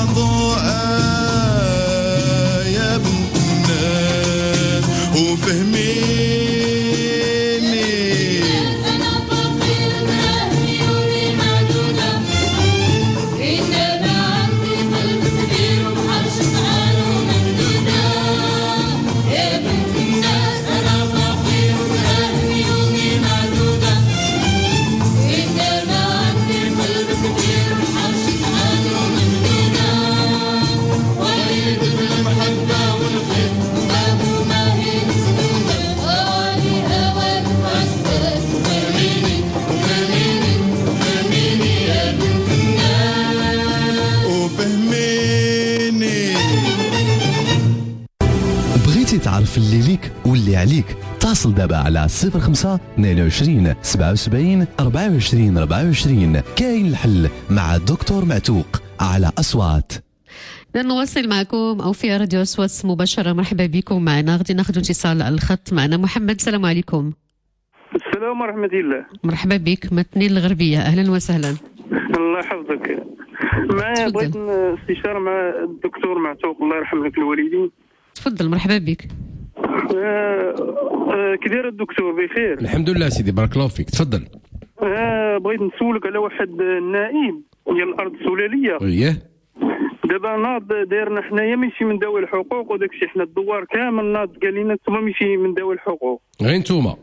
تعرف اللي ليك واللي عليك اتصل دابا على صفر خمسة اثنين وعشرين سبعة وسبعين أربعة وعشرين أربعة وعشرين. كاين الحل مع الدكتور معتوق على أصوات. نواصل معكم أو في راديو أصوات مباشرة. مرحبا بكم معنا. غادي ناخذ اتصال على الخط معنا محمد. السلام عليكم. السلام ورحمة الله. مرحبا بك متنين الغربية، أهلا وسهلا. الله يحفظك. معايا بغيت استشارة مع الدكتور معتوق الله يرحم لك الوالدين. تفضل مرحبا بك. آه آه كدير الدكتور بخير؟ الحمد لله سيدي بارك الله فيك. تفضل. آه بغيت نسولك على واحد النائب ديال الأرض السلالية. اييه. دابا ناض دايرنا حنايا ماشي من ذوي الحقوق وداك الشيء، حنا الدوار كامل ناض قال لنا نتوما ماشي من ذوي الحقوق. غير نتوما.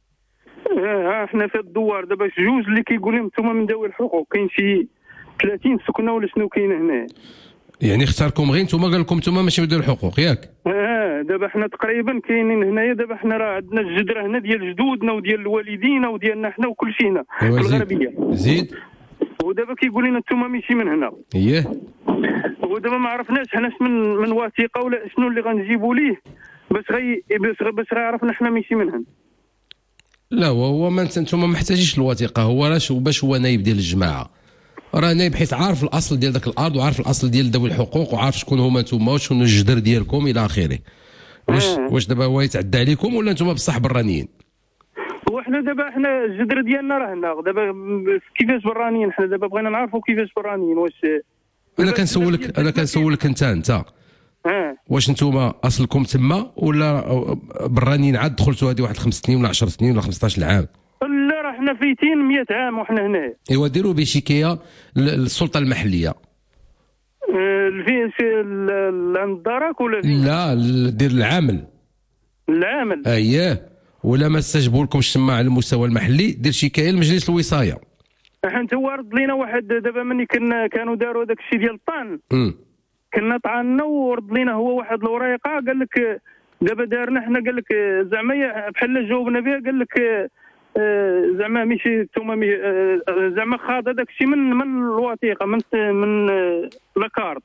اه حنا في الدوار دابا جوج اللي كيقول لهم نتوما من ذوي الحقوق، كاين شي ثلاثين سكنه ولا شنو كاين هنا. يعني اختاركم غير نتوما قال لكم نتوما ماشي من ذوي الحقوق ياك؟ اه دابا حنا تقريبا كاينين هنايا، دابا حنا راه عندنا الجدره هنا ديال جدودنا وديال الوالدين وديالنا حنا وكل شيء هنا في الغربيه. زيد. ودابا كيقول لنا نتوما ماشي من هنا. اييه. ودابا ما عرفناش حناش من من وثيقه ولا شنو اللي غنجيبوا ليه باش غي باش باش غيعرفنا حنا ماشي من هنا. لا هو ما انتم محتاجيش الوثيقه، هو راه باش هو نايب ديال الجماعه، راه نايب حيت عارف الاصل ديال ذاك الارض وعارف الاصل ديال ذوي الحقوق وعارف شكون هما نتوما وشكون الجدر ديالكم الى اخره. واش آه. واش دابا هو يتعدى عليكم ولا نتوما بصح برانيين؟ وحنا دابا حنا الجدر ديالنا راه هنا، دابا كيفاش برانيين حنا دابا بغينا نعرفوا كيفاش برانيين. واش انا كنسولك انا كنسولك انت انت اه واش نتوما اصلكم تما ولا برانيين عاد دخلتوا هذه واحد خمس سنين ولا عشر سنين ولا خمسطاش عام؟ لا راه حنا فايتين مية عام وحنا هنا. ايوا ديروا بشكايه للسلطه المحليه. أه في عند دارك ولا في؟ لا دير العامل. العامل اييه، ولا ما استجبوا لكمش تما على المستوى المحلي دير شكايه لمجلس الوصايه. حنت هو رد لينا واحد دابا ملي كنا كانوا داروا داك الشيء ديال الطعن كنا طعنا ورد لينا هو واحد الوريقه قال لك دابا دارنا حنا قال لك زعما بحال جاوبنا بها قال لك زعما ماشي نتوما زعما خاض هذاك الشيء من من الوثيقه من من لاكارد.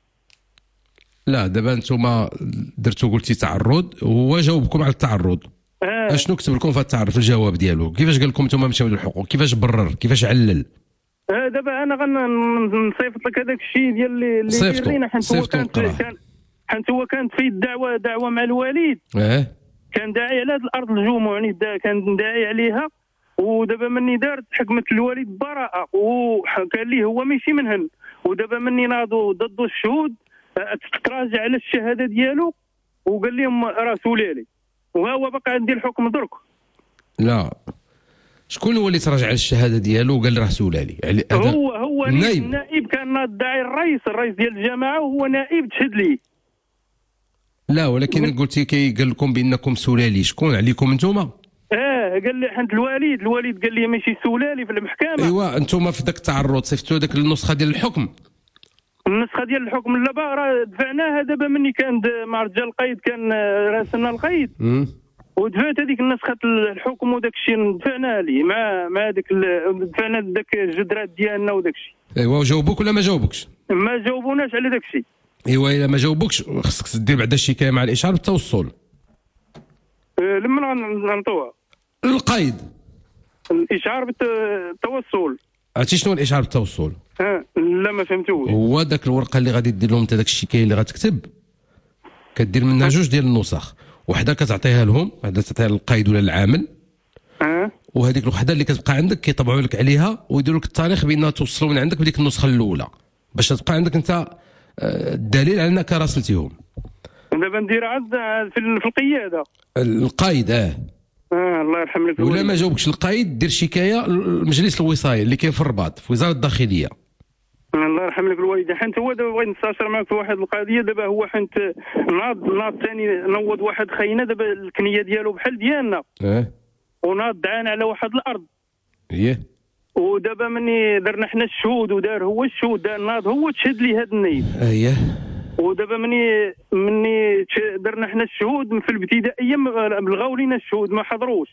لا دابا نتوما درتو قلتي تعرض وهو جاوبكم على التعرض. آه. اشنو كتب لكم في التعرض في الجواب ديالو؟ كيفاش قال لكم نتوما ماشي من الحقوق؟ كيفاش برر؟ كيفاش علل؟ آه دابا انا غنصيفط لك هذاك الشيء ديال اللي اللي درينا حيت هو كانت حيت هو كانت فيه الدعوه دعوه مع الوالد. اه كان داعي على هذه الارض الجموع يعني كان داعي عليها، ودابا مني دارت حكمت الوالد براءه وقال لي هو ماشي منهن، ودابا مني ناضوا ضد الشهود تتراجع على الشهاده ديالو وقال لهم راه سولالي وها هو باقي عندي الحكم درك. لا شكون هو اللي تراجع على الشهاده ديالو وقال راه سولالي؟ يعني هو هو النائب النائب كان ناض داعي الرئيس الرئيس ديال الجماعه وهو نائب تشهد لي. لا ولكن قلتي كي قال لكم بانكم سولالي، شكون عليكم انتوما؟ اه قال لي حنت الوالد الوالد قال لي ماشي سولالي في المحكمه. ايوا انتوما في ذاك التعرض صيفطوا ذاك النسخه ديال الحكم؟ النسخه ديال الحكم لا با راه دفعناها دابا مني كان مع رجال القيد كان راسلنا القيد ودفعت هذيك النسخه الحكم وداك الشيء دفعناها ليه مع مع داك دفعنا داك الجدرات ديالنا وداك الشيء. ايوا جاوبوك ولا ما جاوبوكش؟ ما جاوبوناش على داك الشيء. ايوا الا ما جاوبوكش خصك دير بعدا الشكايه مع الاشعار بالتوصل. أه لما نعطوها؟ القيد. الاشعار بالتوصل. عرفتي شنو الاشعار بالتوصل؟ اه لا ما فهمتوش. هو داك الورقه اللي غادي دير لهم انت داك الشكايه اللي غتكتب كدير منها جوج ديال النسخ، وحده كتعطيها لهم، وحده تعطيها للقايد ولا العامل. اه وهذيك الوحده اللي كتبقى عندك كيطبعوا لك عليها ويديروا لك التاريخ بانها توصلوا من عندك بديك النسخه الاولى باش تبقى عندك انت الدليل على انك راسلتيهم. دابا ندير عاد في القياده القايد. اه اه الله يرحم لك. ولا ما جاوبكش القايد دير شكايه لمجلس الوصايه اللي كاين في الرباط في وزاره الداخليه. الله يرحم لك الوالده. حنت هو دابا بغيت نستشر معك في واحد القضيه. دابا هو حنت ناض ناض ثاني نوض واحد خاينه دابا الكنيه ديالو بحال ديالنا. اه وناض دعانا على واحد الارض. ايه ودابا مني درنا حنا الشهود ودار هو الشهود دار ناض هو تشهد لي هذا النايب. اييه ودابا مني مني درنا حنا الشهود في الابتدائيه بلغاو لينا الشهود ما حضروش.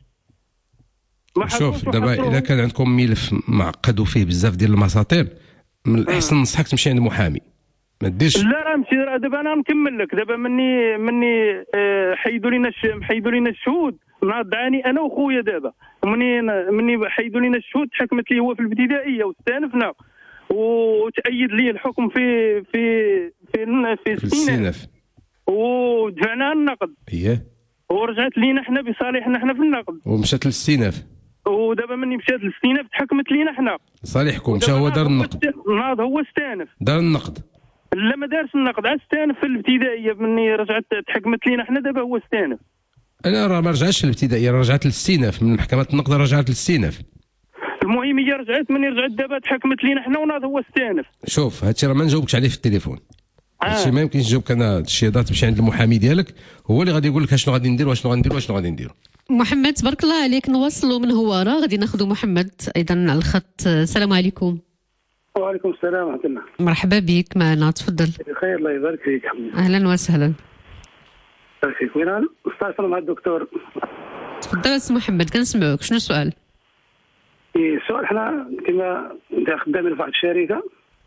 ما حضروش. شوف دابا اذا كان عندكم ملف معقد وفيه بزاف ديال المساطير من الاحسن آه. نصحك تمشي عند محامي. ما ديرش. لا راه مشي راه دابا انا نكمل لك دابا مني مني آه حيدوا لينا حيدوا لينا الشهود ناضعاني انا وخويا دابا مني مني حيدوا لينا الشهود تحكمت لي هو في الابتدائيه واستانفنا وتأيد لي الحكم في في في في, في السيناف ودفعنا النقد. اييه ورجعت لينا حنا بصالحنا حنا في النقد ومشات للسيناف. ودابا مني مشات للسيناف تحكمت لينا حنا صالحكم مشى هو دار النقد. ناض هو استانف دار النقد. لا ما دارش النقد عاد استانف في الابتدائيه مني رجعت تحكمت لينا حنا دابا هو استانف. انا راه ما رجعتش للابتدائيه رجعت للسيناف من محكمه النقد رجعت للسيناف. المهم هي رجعت مني رجعت دابا تحكمت لينا حنا وناض هو استانف. شوف هادشي راه ما نجاوبكش عليه في التليفون. هادشي ما يمكنش نجاوبك انا. هادشي هذا تمشي عند المحامي ديالك هو اللي غادي يقول لك شنو غادي ندير وشنو غندير وشنو غادي ندير. محمد تبارك الله عليك نواصلوا من هواره غادي ناخذوا محمد ايضا على الخط. السلام عليكم. وعليكم السلام ورحمه الله. مرحبا بك معنا تفضل. بخير الله يبارك فيك. اهلا وسهلا. بارك فيك. وين نستعرفوا مع الدكتور. تفضل اسم محمد كنسمعوك. شنو السؤال؟ السؤال حنا كما خدامين في واحد الشركه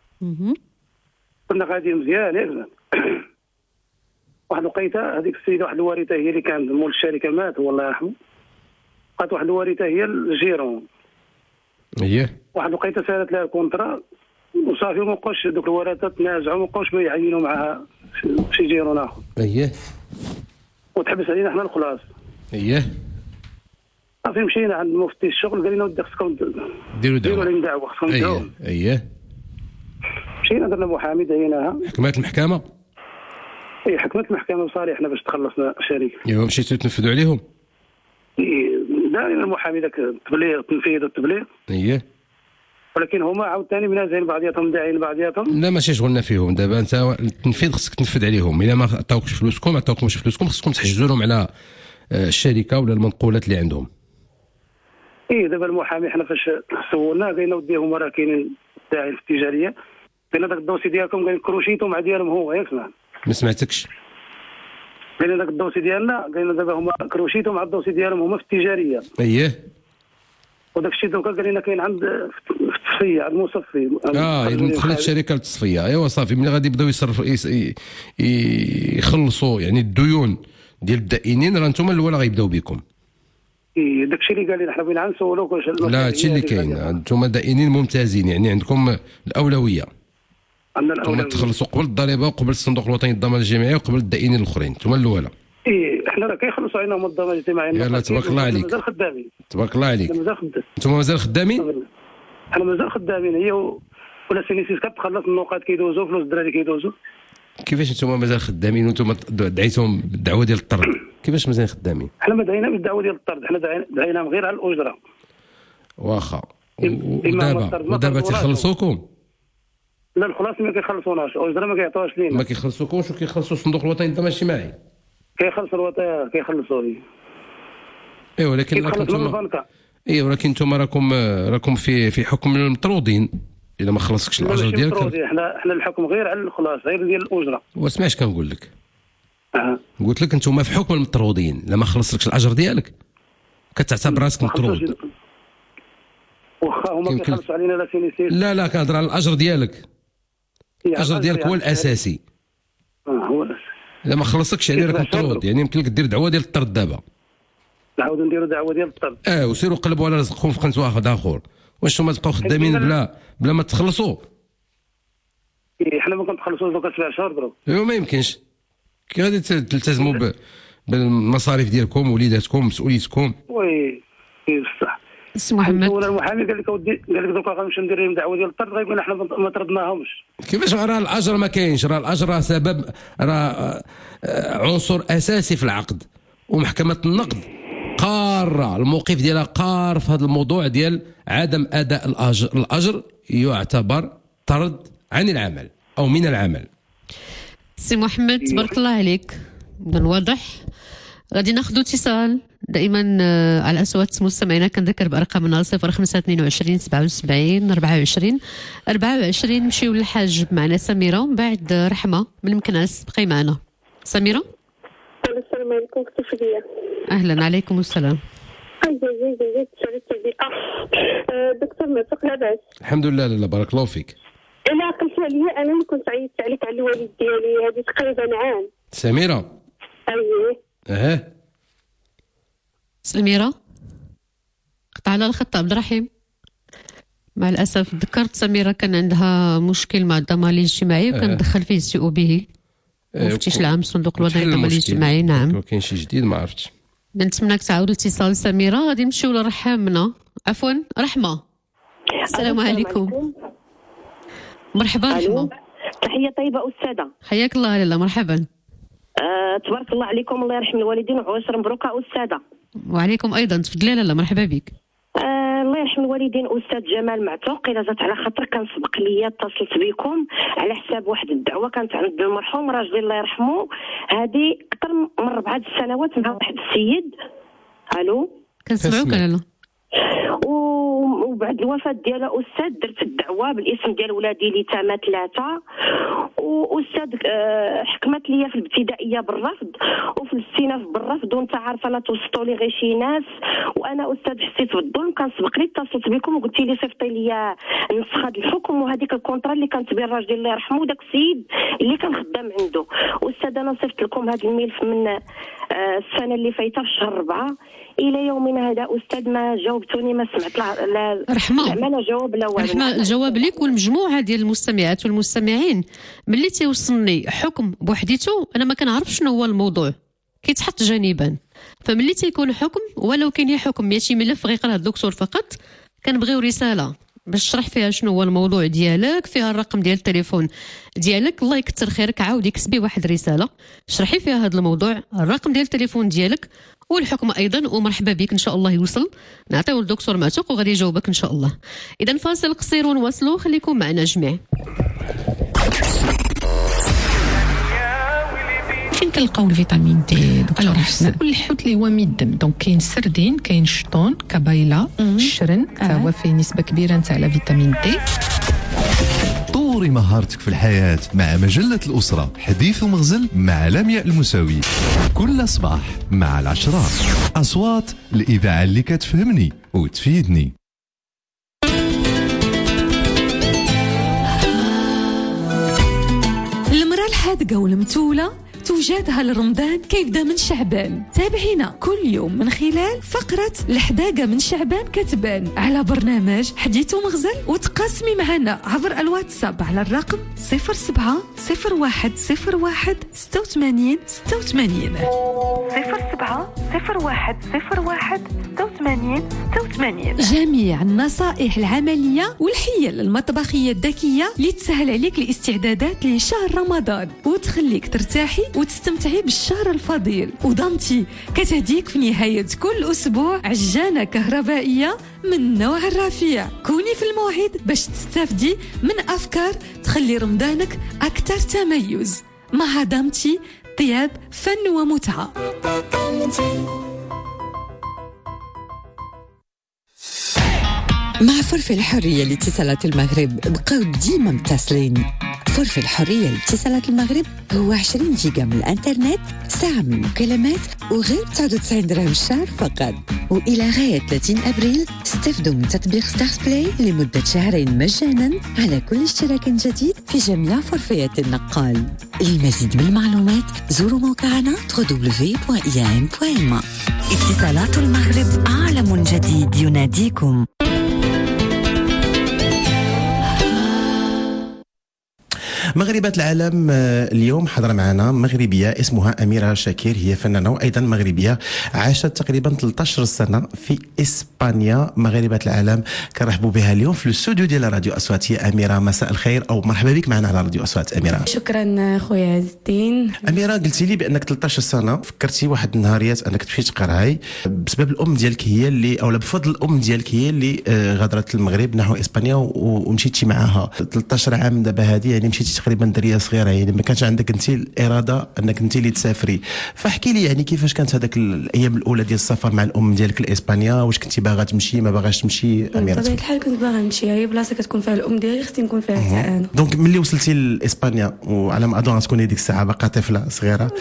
كنا غاديين مزيان ياك واحد الوقيته هذيك السيده واحد الوارثه هي اللي كانت مول الشركه مات والله يرحمه بقات واحد الوارثه هي الجيرون. اييه واحد الوقيته سالت لها الكونترا وصافي ما بقاوش دوك الورثه تنازعوا ما بقاوش يعينوا معها شي جيرون اخر. اييه وتحبس علينا حنا الخلاص. اييه صافي مشينا عند مفتي الشغل قال لنا ودي خصكم ديروا دعوه. ديروا لهم دعوه خصكم اييه اييه مشينا درنا محامي دعيناها. حكمات المحكمه. اي حكمت المحكمه بصالحنا باش تخلصنا الشركه. ايوا مشيتوا تنفذوا عليهم. دارين المحامي ذاك التبليغ التنفيذ والتبليغ. اييه ولكن هما عاوتاني منازعين بعضياتهم داعين بعضياتهم. لا ماشي شغلنا فيهم دابا. انت التنفيذ خصك تنفذ عليهم. الا ما عطاوكش فلوسكم ما عطاوكمش فلوسكم خصكم تحجزوا لهم على الشركه ولا المنقولات اللي عندهم. ايه دابا المحامي حنا فاش سولنا قالنا وديهم راه كاينين داعي في التجاريه قالنا داك الدوسي ديالكم قال كروشيتو مع ديالهم هو ياك سمع. ما سمعتكش. قالنا داك الدوسي ديالنا قالنا دابا هما كروشيتو مع الدوسي ديالهم هما في التجاريه. اييه وداك الشيء دوكا قال لنا كاين عند في التصفيه عند المصفي. اه دخلت شركه للتصفيه. ايوا صافي ملي غادي يبداو يصرفوا يخلصوا يعني الديون ديال الدائنين راه انتم الاول غيبداو بكم. اي داك الشيء اللي قال لنا حنا بغينا نسولوك واش لا هادشي اللي كاين. انتم دائنين ممتازين يعني عندكم الاولويه. عندنا الاولويه. انتم تخلصوا قبل الضريبه وقبل الصندوق الوطني للضمان الجماعي وقبل الدائنين الاخرين. انتم الاولى. اي حنا راه كيخلصوا علينا هما الضمان الاجتماعي. يلاه تبارك الله عليك. مازال خدامين. تبارك الله عليك. مازال خدامين. انتم مازال خدامين؟ حنا مازال خدامين. هي ولا سينيسيس كتخلص النقاط كيدوزوا فلوس الدراري كيدوزوا. كيفاش نتوما مازال خدامين وانتم دعيتهم بالدعوه ديال الطرد؟ كيفاش مازال خدامين؟ حنا ما دعينا بالدعوه ديال الطرد. حنا دعيناهم غير على الاجره. واخا ودابا ودابا تيخلصوكم؟ لا الخلاص ما كيخلصوناش. الاجره ما كيعطوهاش لينا. ما كيخلصوكوش وكيخلصوا الصندوق الوطني للضمان الاجتماعي. كيخلصوا الوطني كيخلصوا لي. ايوا ولكن انتم ايوا ولكن انتم راكم راكم في في حكم المطرودين. الا ما خلصكش الاجر ديالك. حنا حنا الحكم غير على الخلاص غير ديال الاجره. واسمعش كنقول لك. اه قلت لك انتم في حكم المطرودين. الا ما خلصكش الاجر ديالك كتعتبر راسك مطرود. واخا هما كيخلصوا علينا لا سينيسيس. لا لا كنهضر على الاجر ديالك. الاجر ديالك هو الاساسي. اه هو الاساسي. الا ما خلصكش يعني راك مطرود. يعني يمكن لك دير دعوه ديال الطرد دابا. نعاودوا نديروا دعوه ديال الطرد. اه وسيروا قلبوا على رزقكم في قنت واحد اخر. واش نتوما تبقاو خدامين بلا بلا ما تخلصوا؟ اي حنا ما كنخلصوش دوكا سبع شهور دروك. ايوا ما يمكنش. كي غادي تلتزموا بالمصاريف ديالكم وليداتكم مسؤوليتكم. وي بصح. سي محمد ولا المحامي قال لك اودي قال لك دوكا غنمشيو ندير لهم دعوه ديال الطرد غيقول حنا ما طردناهمش. كيفاش راه الاجر ما كاينش؟ راه الاجر راه سبب راه عنصر اساسي في العقد. ومحكمه النقد قاره الموقف ديالها قار في هذا الموضوع ديال عدم اداء الاجر. الاجر يعتبر طرد عن العمل او من العمل. سي محمد تبارك الله عليك من واضح. غادي ناخذ اتصال دائما على اسوات مستمعينا. كنذكر بارقامنا صفر خمسة اثنين وعشرين سبعة وسبعين أربعة وعشرين أربعة وعشرين. نمشيو للحاج معنا سميره ومن بعد رحمه من مكناس. بقي معنا سميره. السلام عليكم. كيف داير؟ اهلا عليكم السلام. دكتور معتوق لاباس؟ الحمد لله. لا بارك الله فيك. الا عقلتي لي انا اللي كنت عيطت عليك على الوالد ديالي هذه تقريبا عام. سميره اييه اه سميره قطع على الخط عبد الرحيم. مع الاسف ذكرت سميره كان عندها مشكل مع الضمان الاجتماعي وكان دخل فيه السوء به مفتش العام الصندوق الوطني للضمان الاجتماعي. نعم كاين شي جديد ما عرفتش. نتمنىك تعاود الاتصال سميره. غادي نمشيو لرحمنا عفوا رحمه. السلام عليكم. مرحبا رحمه. تحيه طيبه استاذه. حياك الله لاله مرحبا. أه تبارك الله عليكم الله يرحم الوالدين وعشر مبروكه استاذه. وعليكم ايضا تفضلي لاله مرحبا بك. آه الله يرحم الوالدين استاذ جمال معتوق الا جات على خاطر كان سبق ليا اتصلت بكم على حساب واحد الدعوه كانت عند المرحوم راجلي الله يرحمه هذه اكثر من اربعه السنوات مع واحد السيد. الو كنسمعوك لاله. وبعد الوفاه ديالها استاذ درت الدعوه بالاسم ديال ولادي اللي تما ثلاثه واستاذ حكمت لي في الابتدائيه بالرفض وفي الاستئناف بالرفض وانت عارفه انا توسطوا لي غير شي ناس وانا استاذ حسيت بالظلم كان سبق لي اتصلت بكم وقلت لي صيفطي لي نسخ هذا الحكم وهذيك الكونطرا اللي كانت بين الراجل الله يرحمه وداك السيد اللي كان خدام عنده. استاذ انا صيفط لكم هذا الملف من السنه اللي فايته في شهر أربعة الى يومنا هذا استاذ ما جاوبتوني ما سمعت لا رحمه ما لا جواب لا والو. رحمه الجواب لك والمجموعه ديال المستمعات والمستمعين ملي تيوصلني حكم بوحديته انا ما كنعرفش شنو هو الموضوع كيتحط جانبا. فملي تيكون حكم ولو كاين حكم ماشي ملف غيقراه الدكتور فقط كنبغيو رساله باش تشرح فيها شنو هو الموضوع ديالك فيها الرقم ديال التليفون ديالك الله يكثر خيرك عاودي كتبي واحد الرساله شرحي فيها هذا الموضوع الرقم ديال التليفون ديالك والحكم ايضا ومرحبا بك ان شاء الله يوصل نعطيو للدكتور معتوق وغادي يجاوبك ان شاء الله. اذا فاصل قصير ونواصلوا خليكم معنا جميع. فين كنلقاو الفيتامين دي؟ الوغ حنا كل الحوت اللي هو من الدم دونك كاين السردين كاين الشطون كبايله الشرن حتى هو فيه نسبه كبيره نتاع الفيتامين دي. طوري مهارتك في الحياة مع مجلة الأسرة حديث ومغزل مع لمياء المساوي كل صباح مع العشرة. أصوات الإذاعة اللي كتفهمني وتفيدني. المرأة الحاذقة والمتولة توجدها لرمضان كيبدا من شعبان. تابعينا كل يوم من خلال فقرة الحداقة من شعبان كتبان على برنامج حديث ومغزل وتقاسمي معنا عبر الواتساب على الرقم صفر سبعة صفر واحد صفر واحد ستة وثمانين ستة وثمانين صفر سبعة صفر واحد صفر واحد ستة وثمانين ستة وثمانين. جميع النصائح العملية والحيل المطبخية الذكية اللي تسهل عليك الاستعدادات لشهر رمضان وتخليك ترتاحي وتستمتعي بالشهر الفضيل. ودانتي كتهديك في نهاية كل أسبوع عجانة كهربائية من نوع الرفيع. كوني في الموعد باش تستافدي من أفكار تخلي رمضانك أكثر تميز. مع دامتي طياب فن ومتعة. مع فرف الحرية لاتصالات المغرب بقاو ديما متصلين. فرف الحرية لاتصالات المغرب هو عشرين جيجا من الانترنت ساعة من المكالمات وغير تسعة وتسعين درهم الشهر فقط. وإلى غاية ثلاثين أبريل استفدوا من تطبيق ستارز بلاي لمدة شهرين مجانا على كل اشتراك جديد في جميع فرفيات النقال. للمزيد من المعلومات زوروا موقعنا دبليو دبليو دبليو دوت إي إيه إم دوت إم. اتصالات المغرب عالم جديد يناديكم. مغربات العالم اليوم حضر معنا مغربية اسمها أميرة شاكير. هي فنانة وأيضا مغربية عاشت تقريبا ثلاثة عشر سنة في إسبانيا. مغربات العالم كنرحبوا بها اليوم في الاستوديو ديال راديو أصوات. يا أميرة مساء الخير أو مرحبا بك معنا على راديو أصوات. أميرة شكرا خويا عز الدين. أميرة قلتي لي بأنك ثلاثة عشر سنة فكرتي واحد النهاريات أنك تمشي تقراي بسبب الأم ديالك هي اللي أو بفضل الأم ديالك هي اللي غادرت المغرب نحو إسبانيا ومشيتي معها ثلاثة عشر عام دابا هذه يعني مشيتي تقريبا دريه صغيره يعني ما كانش عندك انت الاراده انك انت اللي تسافري. فاحكي لي يعني كيفاش كانت هذاك الايام الاولى ديال السفر مع الام ديالك لاسبانيا. واش كنتي باغا تمشي ما باغاش تمشي اميره؟ بطبيعه الحال كنت باغا نمشي. هي بلاصه كتكون فيها الام ديالي خصني نكون فيها حتى انا. دونك ملي وصلتي لاسبانيا وعلى ما اظن تكوني ديك الساعه باقا طفله صغيره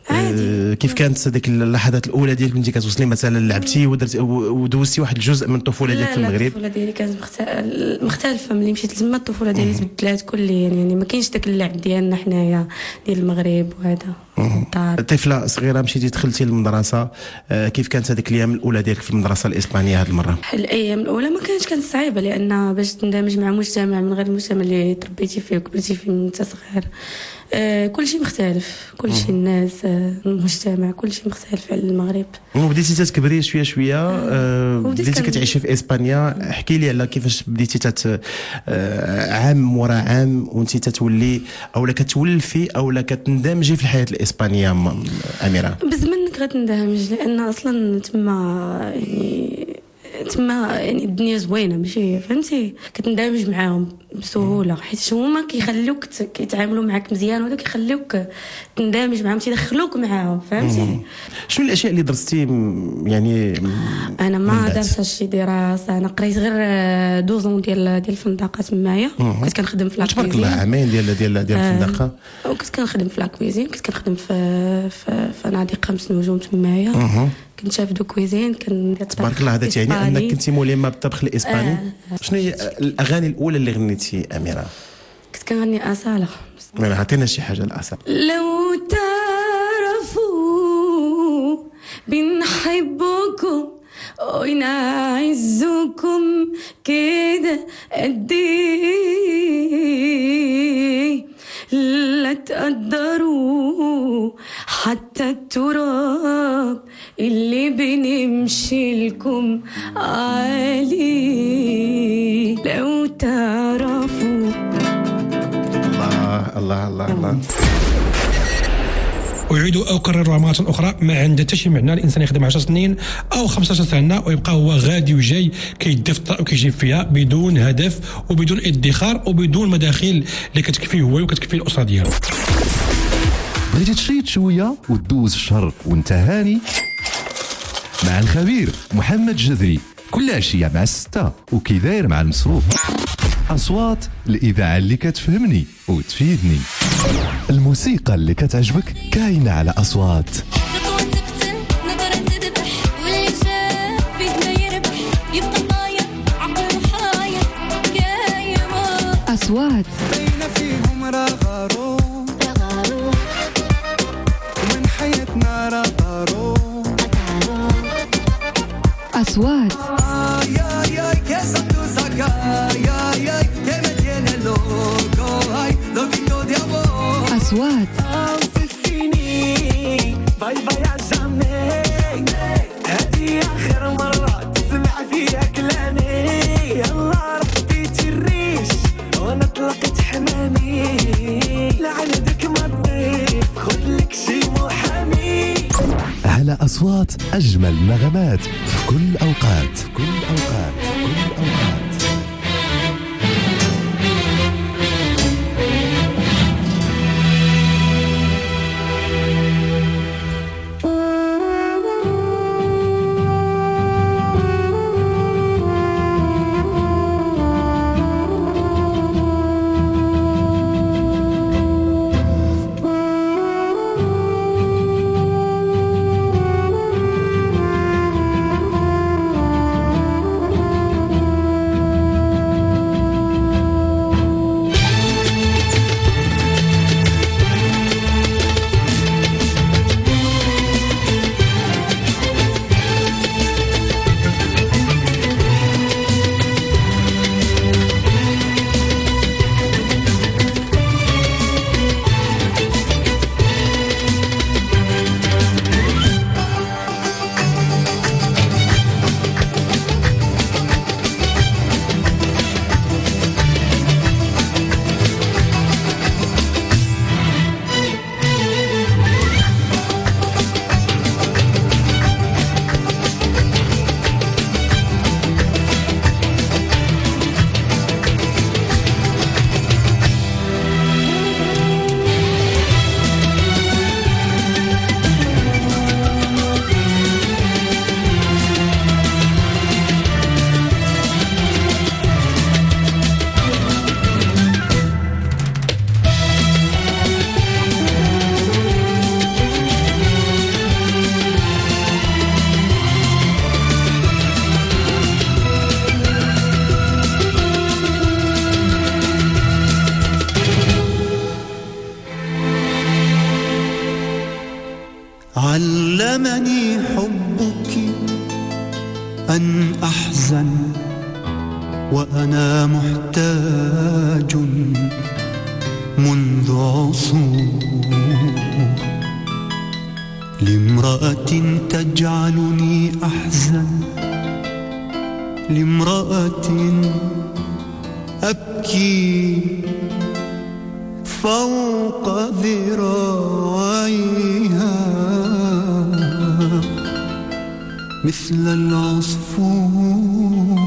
آه كيف كانت هذيك اللحظات الاولى ديالك ملي كتوصلي مثلا لعبتي ودرتي ودوزتي واحد الجزء من الطفوله ديالك في المغرب؟ الطفوله ديالي كانت مختلفه. ملي مشيت لتما الطفوله ديالي تبدلات كليا، يعني ما كاينش داك اللعب ديالنا حنايا ديال المغرب وهذا. طفله صغيره مشيتي دخلتي للمدرسه، آه كيف كانت هذيك الايام الاولى ديالك في المدرسه الاسبانيه هذه المره؟ الايام الاولى ما كانتش كانت صعيبه، لان باش تندمج مع مجتمع من غير المجتمع اللي تربيتي فيه وكبرتي فيه من انت صغير، آه كل شيء مختلف، كل شيء الناس، آه المجتمع، كل شيء مختلف على المغرب. وبديتي تتكبري شويه شويه، آه بديتي كتعيشي في اسبانيا. احكي لي على كيفاش بديتي تت آه عام ورا عام وانت تتولي اولا كتولفي اولا كتندمجي في الحياه الاسبانيه اميره؟ بزمنك غتندمج، لان اصلا تما يعني تما يعني الدنيا زوينه ماشي فهمتي، كتندمج معاهم بسهوله حيت هما كيخلوك كيتعاملوا معاك مزيان ولا كيخلوك تندمج معاهم، تيدخلوك معاهم فهمتي. شنو الاشياء اللي درستي يعني؟ انا ما درتش شي دراسه، انا قريت غير دوزون ديال ديال الفندقه تمايا، كنت كنخدم في لاكويزين. تبارك الله عامين ديال ديال ديال الفندقه. آه وكنت كنخدم في لاكويزين، كنت كنخدم في في فنادق خمس نجوم تمايا. كنت شاف دو كويزين كندير تبارك الله. هذا يعني انك كنتي ملمه بالطبخ الاسباني. آه. شنو هي الاغاني الاولى اللي غنيتي اميره؟ كنت كنغني اصاله. عطينا شي حاجه الاصاله. لو تعرفوا بنحبكم ونعزكم كده قدي، لا تقدروا حتى التراب اللي بنمشي لكم عليه. لو تعرفوا. الله الله الله الله. أعيد أكررها مرة أخرى، ما عنده حتى شي معنى الإنسان يخدم عشر سنين أو خمسة عشر سنة ويبقى هو غادي وجاي كيدفطر وكيجيب فيها بدون هدف وبدون ادخار وبدون مداخيل اللي كتكفيه هو وكتكفيه الأسرة ديالو. بغيتي تشيط شويه وتدوز الشهر وانت هاني مع الخبير محمد جذري كل عشيه مع الستة وكي داير مع المصروف. أصوات الإذاعة اللي كتفهمني وتفيدني، الموسيقى اللي كتعجبك كاينة على أصوات. أصوات بين فيهم رغارو ومن حياتنا رغارو. أصوات أصوات باي باي عالجامي، هادي آخر مرة تسمع فيها كلامي. يلا ربيتي الريش وانا طلقت حمامي، لعندك ما تضيف خذلك شي محامي. على أصوات أجمل نغمات في كل أوقات في كل أوقات في كل أوقات. وأنا محتاج منذ عصور لامرأة تجعلني أحزن، لامرأة أبكي فوق ذراعيها مثل العصفور.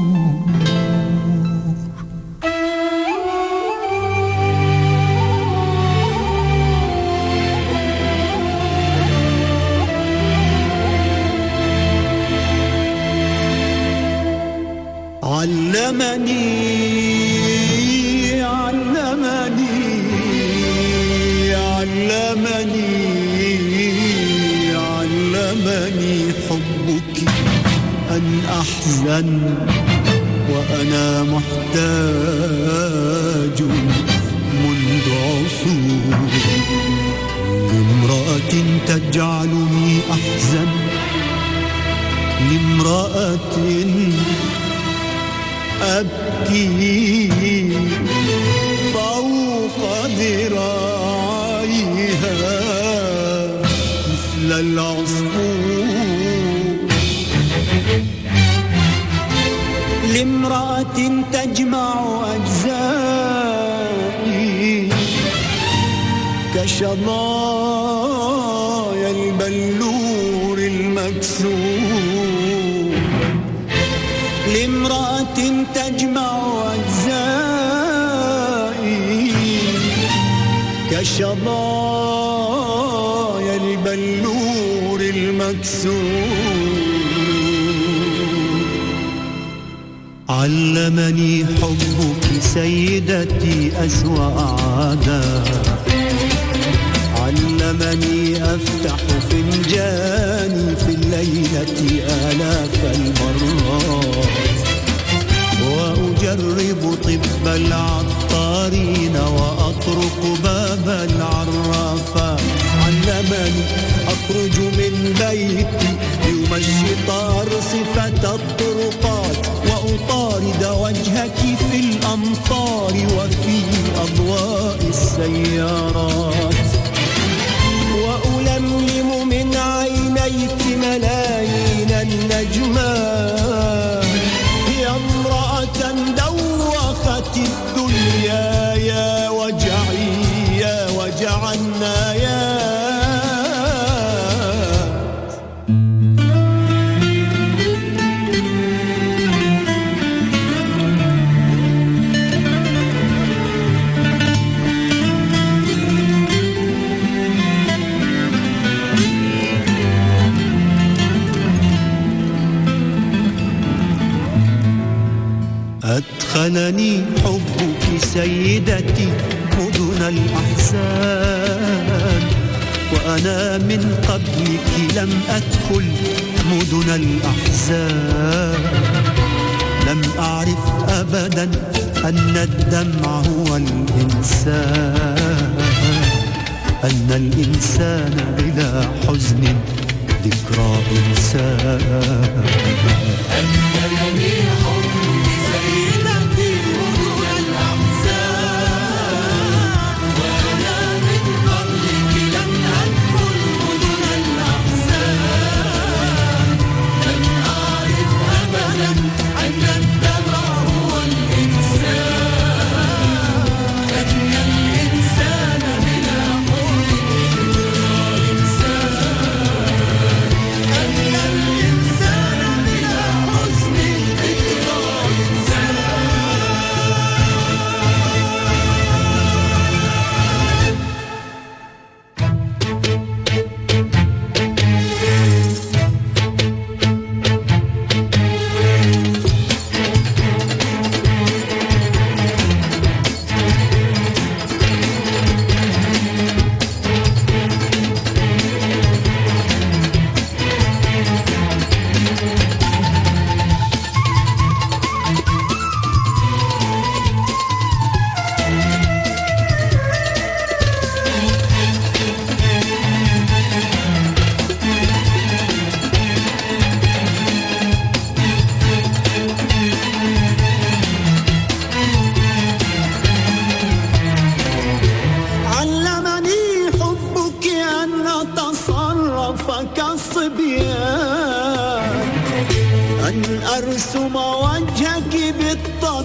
علمني علمني علمني علمني حبك أن أحزن وأنا محتاج منذ عصور لامرأة تجعلني أحزن، لامرأة أبكي فوق ذراعيها مثل العصفور، لامرأة تجمع أجزائي كشظايا البلور المكسور، لامرأة تجمع أجزائي كشظايا البلور المكسور. علمني حبك سيدتي أسوأ عادات، علمني أفتح فنجاني في الليلة آلاف المرات، وأجرب طب العطارين وأطرق باب العرافات. علمني أخرج من بيتي يوم الشطار صفة الطرقات، وأطارد وجهك في الأمطار وفي أضواء السيارات، وألملم من عينيك ملايين النجمات. يا امرأة دوخت الدنيا يا وجعي يا وجع النايات. أدخلني حبك سيدتي مدن الأحزان، وأنا من قبلك لم أدخل مدن الأحزان. لم أعرف أبدا أن الدمع هو الإنسان، أن الإنسان بلا حزن ذكرى إنسان. أدخلني حبك سيدتي مدن الأحزان، وأنا من قبلك لم أدخل مدن الأحزان. لم أعرف أبدا أن الدمع هو الإنسان، أن الإنسان بلا حزن ذكرى إنسان، أن الإنسان بلا حزن ذكرى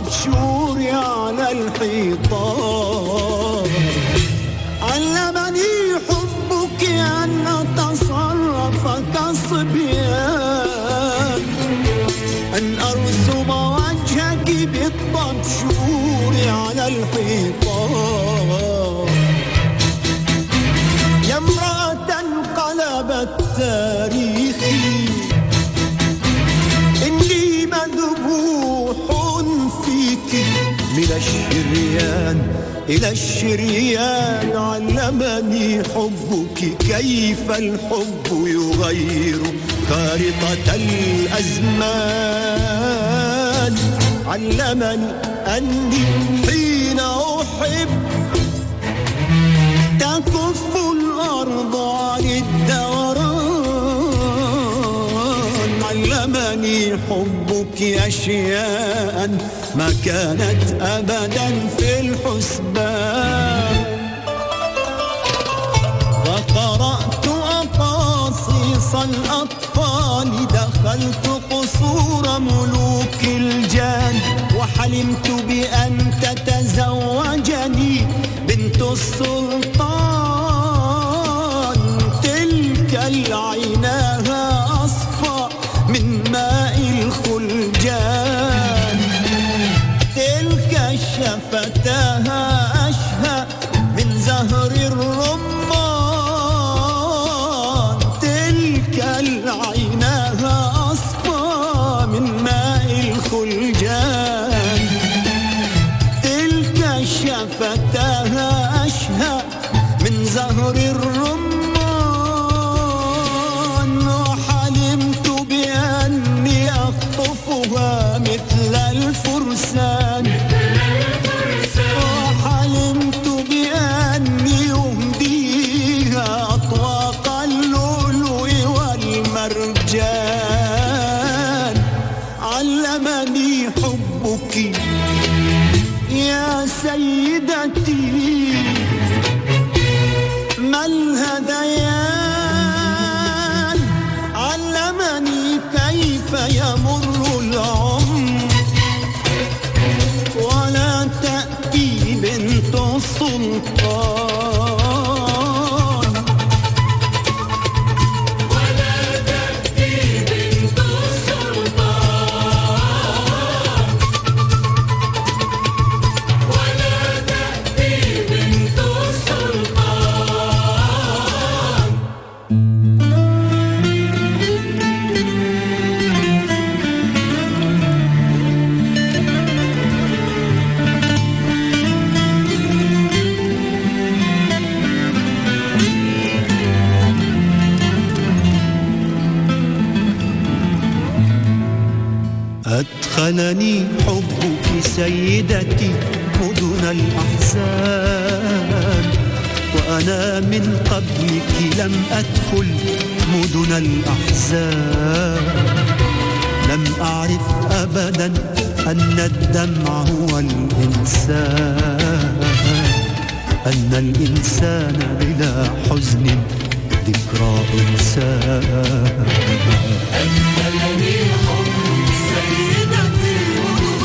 بطبشوري على الحيطان. علمني حبك أن أتصرف كالصبيان، أن أرسم وجهك بالطبشور على الحيطان. يا امرأة انقلبت تاريخي، إني مذبوح فيك. من الشريان إلى الشريان علمني حبك كيف الحب يغير خارطة الأزمان. علمني أني حين أحب تكف الأرض عن الدوران. علمني حبك أشياء ما كانت أبدا في الحسبان. وقرأت أقاصيص الأطفال، دخلت قصور ملوك الجان، وحلمت بأن تتزوجني بنت السلطان. تلك العيناها أصفى من ماء الخلجان، تلك شفتاها أشهى من زهر الرمان. تلك العيناها أصفى من ماء الخلجان، تلك شفتاها أشهى من زهر الرمان. وحلمت بأني أخطفها مثل الفرسان، وحلمت بأني أهديها أطواق اللؤلؤ والمرجان. علمني حبك يا سيدتي ما الهذيان. علمني كيف يمر العمر ولا تأتي بنت السلطان. ولا تأتي بنت السلطان. ولا تأتي بنت السلطان. أدخلني حبك سيدتي مدن الأحزان، وأنا من قبلك لم أدخل مدن الأحزان. لم أعرف أبدا أن الدمع هو الإنسان، أن الإنسان بلا حزن ذكرى إنسان. أدخلني حبك سيدتي مدن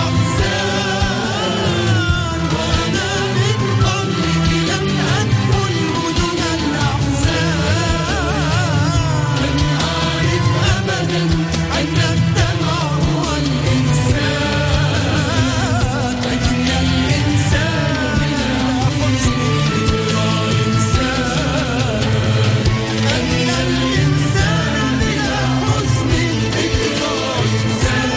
الأحزان، وأنا من قبلك لم أدخل مدن الأحزان. لم أعرف أبدا أن الدمع هو الإنسان، أن الإنسان بلا حزن ذكرى إنسان. أن الإنسان بلا حزن ذكرى إنسان.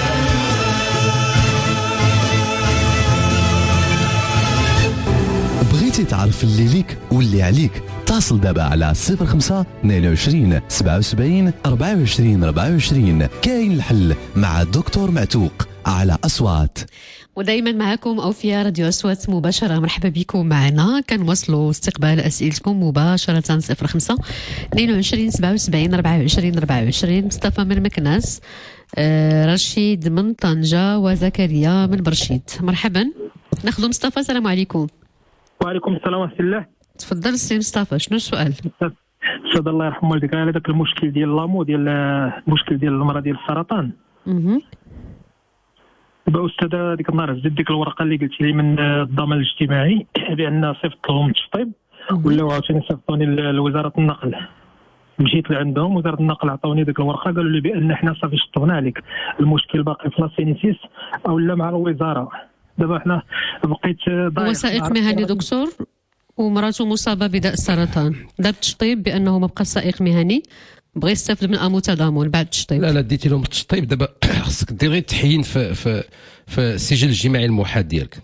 بغيتي تعرف اللي ليك واللي عليك؟ اتصل دابا على صفر خمسة اثنين وعشرين سبعة وسبعين أربعة وعشرين أربعة وعشرين. كاين الحل مع الدكتور معتوق على أصوات. ودائما معكم أوفياء راديو أصوات مباشرة. مرحبا بكم معنا. كنواصلوا استقبال أسئلتكم مباشرة صفر خمسة اثنين وعشرين سبعة وسبعين أربعة وعشرين أربعة وعشرين. مصطفى من مكناس، آه رشيد من طنجة، وزكريا من برشيد. مرحبا. ناخذ مصطفى. السلام عليكم. وعليكم السلام ورحمة الله. تفضل سي مصطفى، شنو السؤال؟ استاذ الله يرحم والديك، على داك المشكل ديال لامو، ديال المشكل ديال المرض ديال السرطان. اها دابا استاذ ديك النهار هزيت ديك الورقه اللي قلت لي من الضمان الاجتماعي بان صيفط لهم التشطيب ولاو عاوتاني صيفطوني لوزاره النقل. مشيت لعندهم وزاره النقل عطاوني ديك الورقه قالوا لي بان حنا صافي شطبنا عليك، المشكل باقي في لاسينيسيس او لا مع الوزاره. دابا حنا بقيت ضايع. وثائق مهني دكتور ومراته مصابه بداء السرطان، دار التشطيب بانه ما بقى سائق مهني، بغى يستافد من اموتادامون بعد التشطيب. لا لا ديتي لهم التشطيب. دابا خصك دير غير تحيين في في في السجل الاجتماعي الموحد ديالك.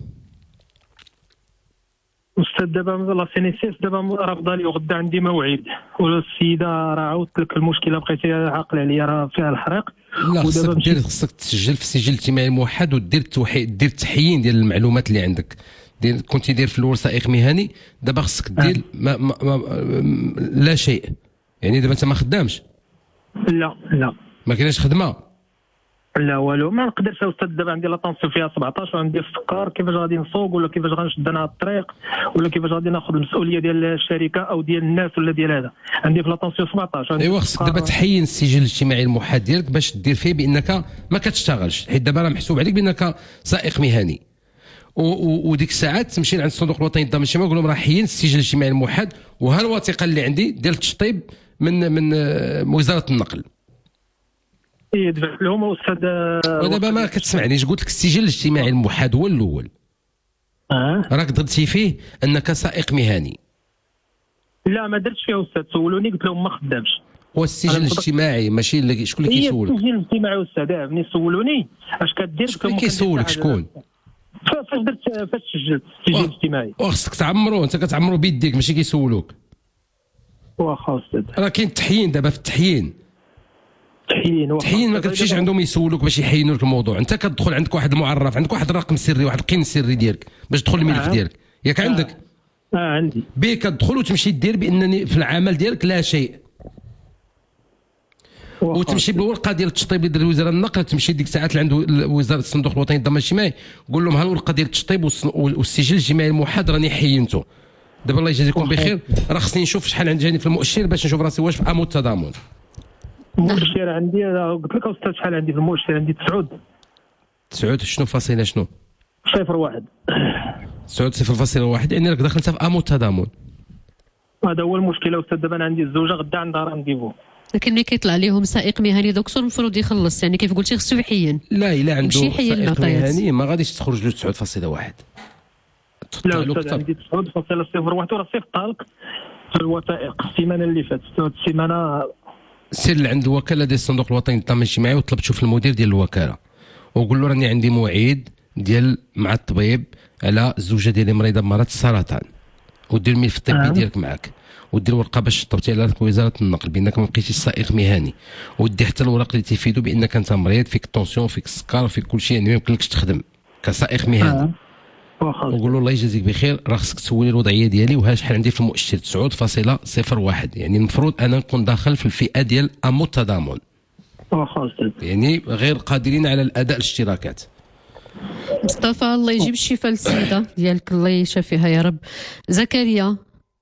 استاذ دابا لاسينيسيس دابا رافضه لي وغدا عندي موعد، والسيده راه عاودت لك المشكله بقيت عاقل عليا راه فيها الحريق. لا خصك دير خصك تسجل في السجل الاجتماعي الموحد ودير التوحيد، دير التحيين ديال المعلومات اللي عندك. دير كنتي دير في الوثائق مهني، دابا خصك دير ما ما ما لا شيء. يعني دابا انت ما خدامش؟ لا لا ما كايناش خدمه؟ لا والو، ما نقدرش استاذ. دابا عندي لاطونسيون فيها سبعطاش وعندي السكر، كيفاش غادي نسوق ولا كيفاش غنشد انا الطريق ولا كيفاش غادي ناخذ المسؤوليه ديال الشركه او ديال الناس ولا ديال هذا. عندي في لاطونسيون سبعطاش. ايوا خصك دابا تحين السجل الاجتماعي الموحد ديالك باش دير فيه بانك ما كتشتغلش، حيت دابا راه محسوب عليك بانك سائق مهني. وديك الساعات تمشي لعند الصندوق الوطني للضمان الاجتماعي وقول لهم راه حيين السجل الاجتماعي الموحد وها الوثيقه اللي عندي ديال التشطيب من من وزاره النقل. ايه دفعت لهم استاذ. ودابا ما كتسمعنيش، قلت لك السجل الاجتماعي الموحد هو الاول. اه راك درتي فيه انك سائق مهني. لا ما درتش فيه استاذ، سولوني قلت لهم ما خدامش. والسجل الاجتماعي ماشي اللي شكون اللي كيسولك؟ السجل الاجتماعي استاذ ملي سولوني اش كدير؟ شكون اللي كيسولك؟ شكون؟ فاش درت فاش سجلت السجل الاجتماعي. وخصك تعمرو، انت كتعمرو بيديك ماشي كيسولوك. واخا استاذ. راه كاين التحيين دابا، في التحيين تحيين تحيين ما كتمشيش عندهم يسولوك باش يحينوا لك الموضوع. انت كتدخل عندك واحد المعرف، عندك واحد الرقم سري، واحد القين سري ديالك باش تدخل الملف آه. ديالك ياك عندك؟ اه عندي. بيه كتدخل وتمشي دير بانني في العمل ديالك لا شيء، وتمشي بالورقه ديال التشطيب اللي دار وزاره النقل، تمشي ديك الساعات لعند وزاره الصندوق الوطني للضمان الاجتماعي قول لهم ها الورقه ديال التشطيب والسجل الاجتماعي الموحد راني حينته. دابا الله يجازيكم بخير، راه خصني نشوف شحال عندي جاني في المؤشر باش نشوف راسي واش في امو التضامن. المؤشر عندي قلت لك استاذ شحال عندي في المؤشر؟ عندي تسعود. تسعود شنو فاصله شنو؟ صفر واحد. تسعود صفر فاصله واحد، يعني راك دخلت في امو التضامن. هذا هو المشكله استاذ. دابا انا عندي الزوجه غدا عندها رانديفو. لكن ملي كيطلع لهم سائق مهني دكتور المفروض يخلص، يعني كيف قلتي خصو يحين. لا الا عنده سائق مهني ما غاديش تخرج له تسعود فاصله واحد. لا استاذ عندي تسعود فاصله صفر واحد وراه صيفطها لك في الوثائق السيمانه اللي فاتت. السيمانه سير لعند الوكاله ديال الصندوق الوطني للضمان الاجتماعي وطلب تشوف المدير ديال الوكاله وقول له راني عندي موعد ديال مع الطبيب على الزوجه ديالي مريضه بمرض السرطان، ودير الملف الطبي آه. ديالك معاك، ودير ورقه باش شطبتي على وزاره النقل بانك ما بقيتيش سائق مهني، ودي حتى الوراق اللي تفيدوا بانك انت مريض، فيك الطونسيون، فيك السكر، فيك كل شيء، يعني ما يمكنلكش تخدم كسائق مهني. آه. وقول له الله يجازيك بخير، راه خصك تسولي الوضعيه ديالي وها شحال عندي في المؤشر تسعود فاصله صفر واحد، يعني المفروض انا نكون داخل في الفئه ديال امو التضامن. يعني غير قادرين على الاداء الاشتراكات. مصطفى الله يجيب الشفاء للسيده ديالك، الله يشافيها يا رب. زكريا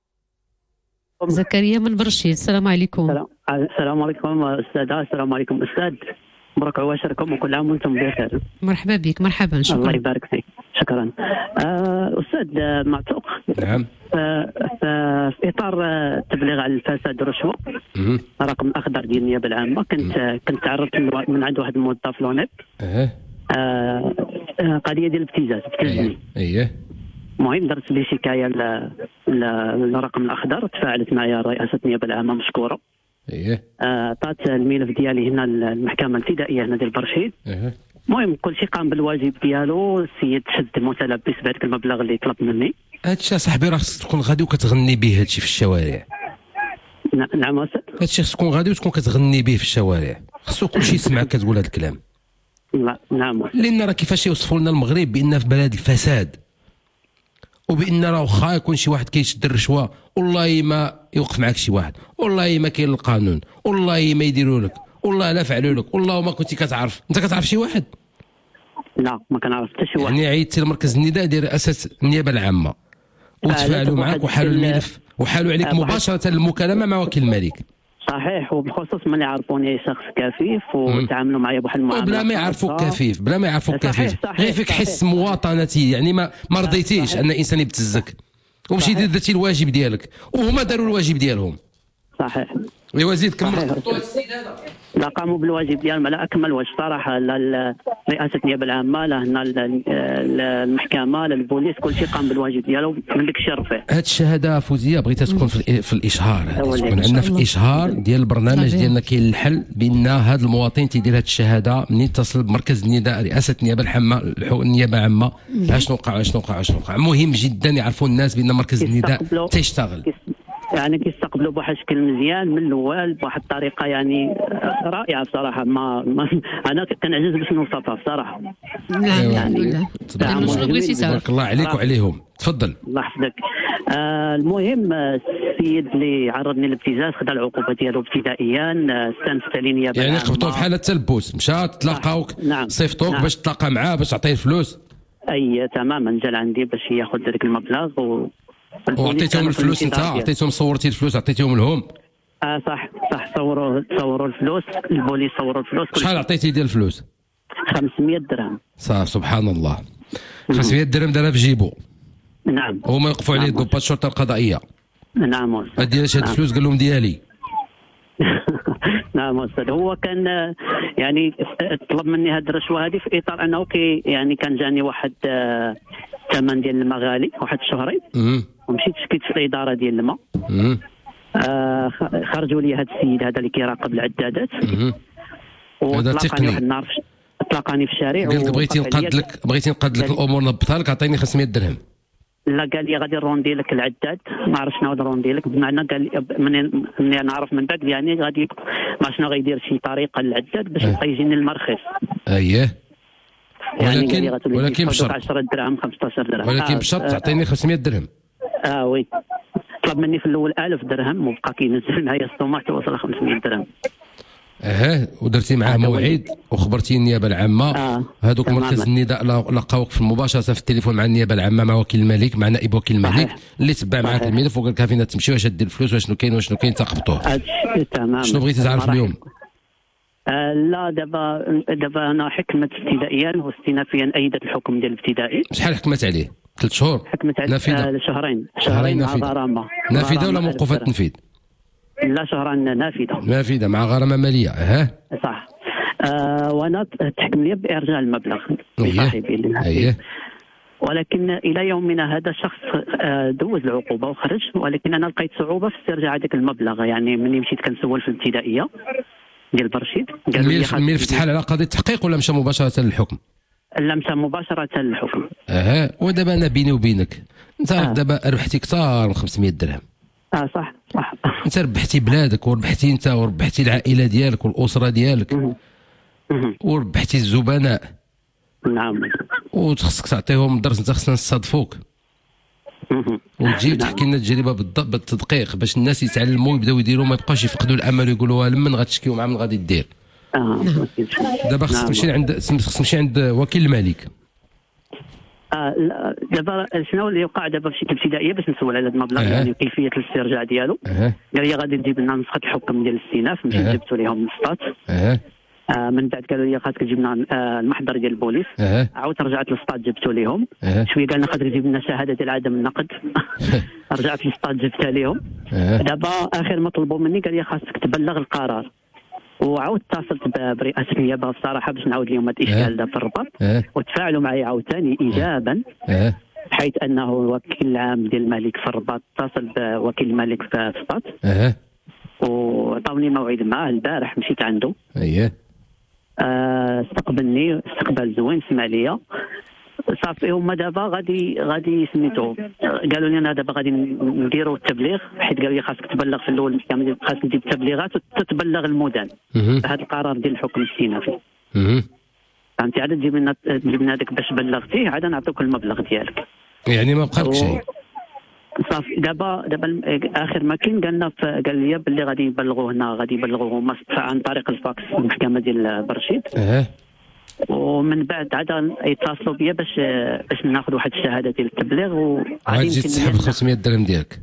زكريا من برشيد، السلام عليكم. السلام عليكم استاذه. السلام عليكم استاذ، مبروك عواشركم وكل عام وانتم بخير. مرحبا بك. مرحبا، شكرا. الله يبارك فيك، شكرا. آه استاذ معتوق. نعم. آه في اطار التبليغ عن الفساد والرشوه رقم اخضر ديال النيابه العامه، كنت كنت تعرضت من عند واحد الموظف لونيب اه قضيه ديال الابتزاز ابتزني. اييه. المهم درت لي شكايه للرقم الاخضر، تفاعلت معايا رئاسه النيابه العامه مشكوره. اييه. عطات آه الملف ديالي هنا المحكمه الابتدائيه هنا ديال برشيد. ايه. المهم كل شيء قام بالواجب ديالو، السيد شد المتلبس بهذاك المبلغ اللي طلب مني. هادشي اصاحبي راه خصك تكون غادي وكتغني به هادشي في الشوارع. نعم استاذ. هادشي خصك تكون غادي وتكون كتغني به في الشوارع، خصو كلشي يسمعك كتقول هاد الكلام. لا نعم. لان راه كيفاش يوصفوا لنا المغرب بان في بلد الفساد، وبان راه واخا يكون شي واحد كيشد الرشوه والله ما يوقف معاك شي واحد، والله ما كاين القانون، والله ما يديروا لك، والله لا فعلوا لك، والله ما كنتي كتعرف. انت كتعرف شي واحد؟ لا ما كنعرف حتى شي واحد. يعني عيطتي لمركز النداء ديال رئاسه النيابه العامه وتفاعلوا معك وحالوا الملف وحالوا عليك مباشره المكالمه مع وكيل الملك. صحيح، وبخصوص ملي عرفوني شخص كفيف وتعاملوا معايا بواحد المعامله بلا ما يعرفوك كفيف، بلا ما يعرفوك كفيف، غير فيك حس مواطنتي، يعني ما ما رضيتيش ان انسان يبتزك ومشيتي درتي الواجب ديالك وهما داروا الواجب ديالهم. صحيح. ايوا زيد كمل. لا قاموا بالواجب ديالهم على اكمل وجه صراحه، لا رئاسه النيابه العامه لا هنا المحكمه لا البوليس، كل شيء قام بالواجب ديالو من ديك الشيء الرفيع. هاد الشهاده فوزيه بغيتها تكون في, في الاشهار، تكون عندنا في الاشهار ديال البرنامج ديالنا كاين الحل بان هذا المواطن تيدير هاد الشهاده من يتصل بمركز النداء رئاسه النيابه العامه النيابه العامه اشنو وقع اشنو وقع اشنو وقع. مهم جدا يعرفوا الناس بان مركز النداء تيشتغل، يعني كيستقبلوا بواحد الشكل مزيان من الاول بواحد الطريقه يعني رائعه بصراحه. ما, ما انا كنعجز باش نوصفها بصراحه. نعم يعني تبارك الله عليك وعليهم. تفضل. الله يحفظك. آه المهم السيد اللي عرضني للابتزاز خدا العقوبه ديالو ابتدائيا، استنفت لي نيابه يعني خبطوه في حاله التلبس، مشى تلاقاوك نعم. صيفطوك نعم. باش تلاقى معاه باش تعطيه الفلوس. اي تماما، جا عندي باش ياخذ ذاك المبلغ و وعطيتهم الفلوس انت؟ عطيتهم صورتي الفلوس عطيتيهم لهم؟ اه صح صح صوروا صوروا الفلوس، البوليس صوروا الفلوس. شحال عطيتي ديال الفلوس؟ خمسمية درهم. صح سبحان الله. خمسمية درهم دارها في جيبو. نعم. هما يوقفوا عليه ضباط الشرطه القضائيه. نعم. ديالاش هاد الفلوس؟ قال لهم ديالي. نعم استاذ، هو كان يعني طلب مني هذه الرشوه هذه في اطار انه كي يعني كان جاني واحد ثمن ديال الماء غالي واحد شهرين، ومشيت شكيت في الاداره ديال الماء. آه خرجوا لي هذا السيد هذا اللي كيراقب العدادات، وطلقني واحد النهار طلقني في الشارع. قال لك بغيتي نقاد لك بغيتي نقاد لك الامور نبطها لك، عطيني خمسمية درهم. لا قال لي غادي نروندي لك العداد، ما عرف شنو نروندي لك، بمعنى قال لي من مني نعرف من بعد يعني غادي ما شنو غيدير شي طريقه للعداد باش يبقى يجيني المرخص. اييه. ولكن يعني ولكن بشرط عشرة درهم خمسطاش درهم، ولكن آه بشرط تعطيني خمسمية درهم. اه وي. طلب مني في الاول ألف درهم وبقى كينزل معايا السطومات توصل خمسمية درهم. اها ودرتي معاه موعد وخبرتي النيابه العامه. آه. هذوك مركز النداء لقاوك في مباشره في التليفون مع النيابه العامه مع وكيل الملك مع نائب وكيل الملك اللي تبع معاك الملف وقال لك فين تمشي واش دير الفلوس واشنو كاين واشنو كاين تقبطوه. تمام. شنو بغيتي تعرف اليوم؟ آه لا دابا دابا انا حكمت ابتدائيا واستئنافيا ايدت الحكم ديال الابتدائي. شحال حكمت عليه؟ ثلاث شهور؟ حكمت عليه نافذه؟ آه شهرين شهرين مع غرامه. نافذه ولا موقوفه التنفيذ؟ لا شهرين نافذه. نافذه مع غرامه ماليه. اها صح. آه وانا تحكم لي بارجاع المبلغ لصاحبي. اييه. ولكن الى يومنا هذا الشخص دوز العقوبه وخرج، ولكن انا لقيت صعوبه في استرجاع هذاك المبلغ. يعني ملي مشيت كنسول في الابتدائيه ديال برشيد قالوا لي الملف فتحال على قضيه التحقيق ولا مشى مباشره للحكم؟ لا مشى مباشره للحكم. اها. ودابا انا بيني وبينك انت آه. دابا ربحتي كثار من خمسمية درهم. اه صح صح. انت ربحتي بلادك وربحتي انت وربحتي العائله ديالك والاسره ديالك وربحتي الزبناء. نعم. وخصك تعطيهم درس، انت خصنا نستضفوك وتجي وتحكي لنا التجربه بالتدقيق باش الناس يتعلموا ويبداو يديروا، ما يبقاوش يفقدوا الامل ويقولوا لمن غتشكيو مع من غادي دير. اه دابا خصك تمشي عند خصك تمشي عند وكيل الملك. آه دابا شنو اللي وقع دابا في شي ابتدائيه باش نسول على هذا المبلغ. أه. يعني كيفيه الاسترجاع ديالو. أه. قال لي غادي تجيب لنا نسخه الحكم ديال الاستئناف. مشيت أه. جبتوا لهم السطات. أه. آه من بعد قالوا لي خاصك تجيب لنا آه المحضر ديال البوليس. أه. عاودت رجعت للسطات جبتوا لهم. أه. شويه قالنا خاصك تجيب لنا شهاده ديال عدم النقد. رجعت للسطات جبتها لهم. أه. دابا اخر ما طلبوا مني قال لي خاصك تبلغ القرار، وعاودت اتصلت برئاسه النيابه الصراحه باش نعاود لهم هذا الاشكال ده في الرباط. أه. وتفاعلوا معي عاوتاني ايجابا. أه. حيث انه الوكيل العام ديال الملك في الرباط اتصل بوكيل الملك في السطات. أه. وعطاوني موعد معاه البارح مشيت عنده. اييه. آه استقبلني استقبال زوين، سمع ليا صافي. هما دابا غادي غادي سميتو قالوا لي انا دابا غادي نديروا التبليغ، حيت قالوا لي خاصك تبلغ في الاول المحكمه خاصك تجيب تبليغات وتتبلغ المدان هذا القرار ديال الحكم الاستئنافي. فهمتي؟ عاد تجيب لنا تجيب لنا هذاك باش بلغتيه عاد نعطيوك المبلغ ديالك. يعني ما بقى لك شيء صافي. دابا دابا اخر ما كاين قالنا قال لي باللي غادي يبلغوا هنا غادي يبلغوا عن طريق الفاكس المحكمه ديال برشيد. اه. ومن بعد عاد يتصلوا بيا باش باش ناخذ واحد الشهاده ديال التبليغ وغادي تجي تسحب ال خمسمية درهم ديالك. اه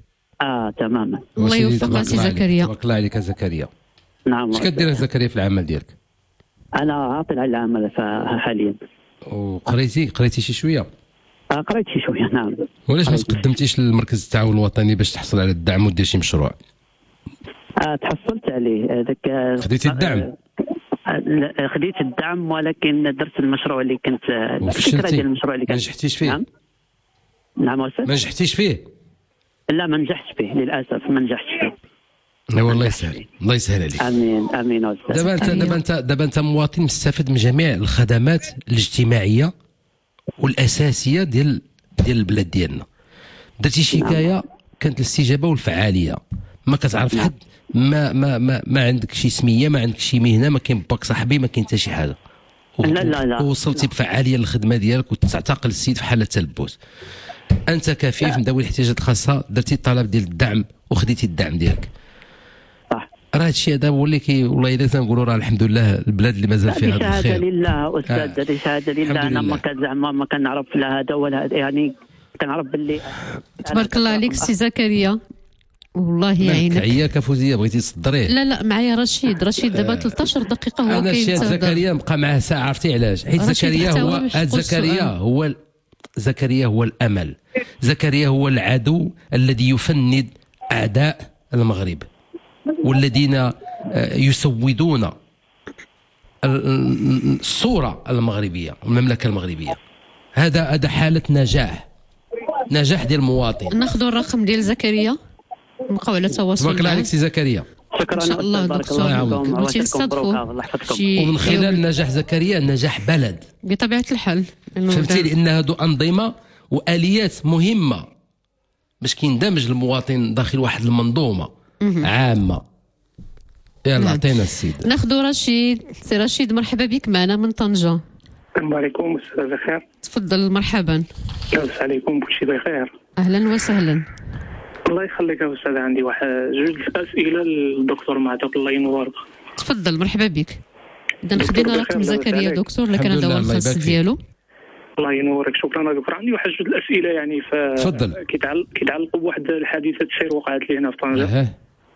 اه تماما. الله يوفقك سي زكريا. تبارك الله عليك زكريا. نعم. اش كدير زكريا في العمل ديالك؟ انا عاطل على العمل حاليا. وقريتي قريتي شي شويه؟ آه قريت شي شويه نعم. وعلاش ما تقدمتيش للمركز التعاون الوطني باش تحصل على الدعم ودير شي مشروع؟ آه تحصلت عليه هذاك. خديتي الدعم؟ آه خديت الدعم ولكن درت المشروع اللي كنت الفكره ديال المشروع اللي كنت. ما نجحتيش فيه؟ نعم نعم استاذ. ما نجحتيش فيه؟ لا ما نجحتش فيه للاسف ما نجحتش فيه. لا والله يسهل، الله يسهل عليك. امين امين استاذ. دابا انت دابا انت دابا انت مواطن مستفد من جميع الخدمات الاجتماعيه والاساسيه ديال ديال البلاد ديالنا. درتي شكايه كانت الاستجابه والفعاليه، ما كتعرف حد، ما ما ما ما عندك شي سميه، ما عندك شي مهنه، ما كاين باك صاحبي، ما كاين حتى شي حاجه. لا لا لا. ووصلتي بفعاليه للخدمه ديالك وتعتقل السيد في حاله تلبس. انت كفيف من ذوي الاحتياجات الخاصه درتي الطلب ديال الدعم وخديتي الدعم ديالك. صح. راه هذا الشيء هذا هو اللي كي والله الا تنقولوا راه الحمد لله البلاد اللي مازال فيها هذا الخير. شهاده لله استاذ، هذه شهاده لله. انا ما كان زعما ما كنعرف لا هذا ولا هذا، يعني كنعرف باللي. تبارك الله عليك سي زكريا، والله يعينك. عياك فوزيه بغيتي تصدريه؟ لا لا معايا رشيد، رشيد دابا ثلاثة عشر دقيقه هو انا كاين. الشيء زكريا بقى معاه ساعه، عرفتي علاش؟ حيت زكريا هو هذا زكريا هو زكريا هو الامل، زكريا هو العدو الذي يفند اعداء المغرب والذين يسودون الصوره المغربيه المملكه المغربيه. هذا هذا حاله نجاح، نجاح ديال المواطن. ناخذوا الرقم ديال زكريا نبقاو على تواصل. تبارك الله عليك سي زكريا. شكرا ان شاء الله دكتور. الله يحفظكم. ومن خلال نجاح زكريا نجاح بلد بطبيعه الحال. فهمتي؟ لان هادو انظمه واليات مهمه باش كيندمج المواطن داخل واحد المنظومه عامه. يلا عطينا السيد. ناخذوا رشيد. سي رشيد مرحبا بك معنا من طنجه. السلام عليكم استاذ بخير. تفضل مرحبا. لاباس عليكم كلشي بخير؟ اهلا وسهلا. الله يخليك يا استاذ، عندي واحد جوج اسئله للدكتور معتق الله ينور. تفضل مرحبا بك. اذا خدينا رقم زكريا دكتور اللي كان هذا الخاص ديالو. الله ينورك. شكرا دكتور. عندي واحد جوج الاسئله يعني ف تفضل. كيتعلق كيتعلقوا بواحد الحادثه سير وقعت لي هنا في طنجه. أه.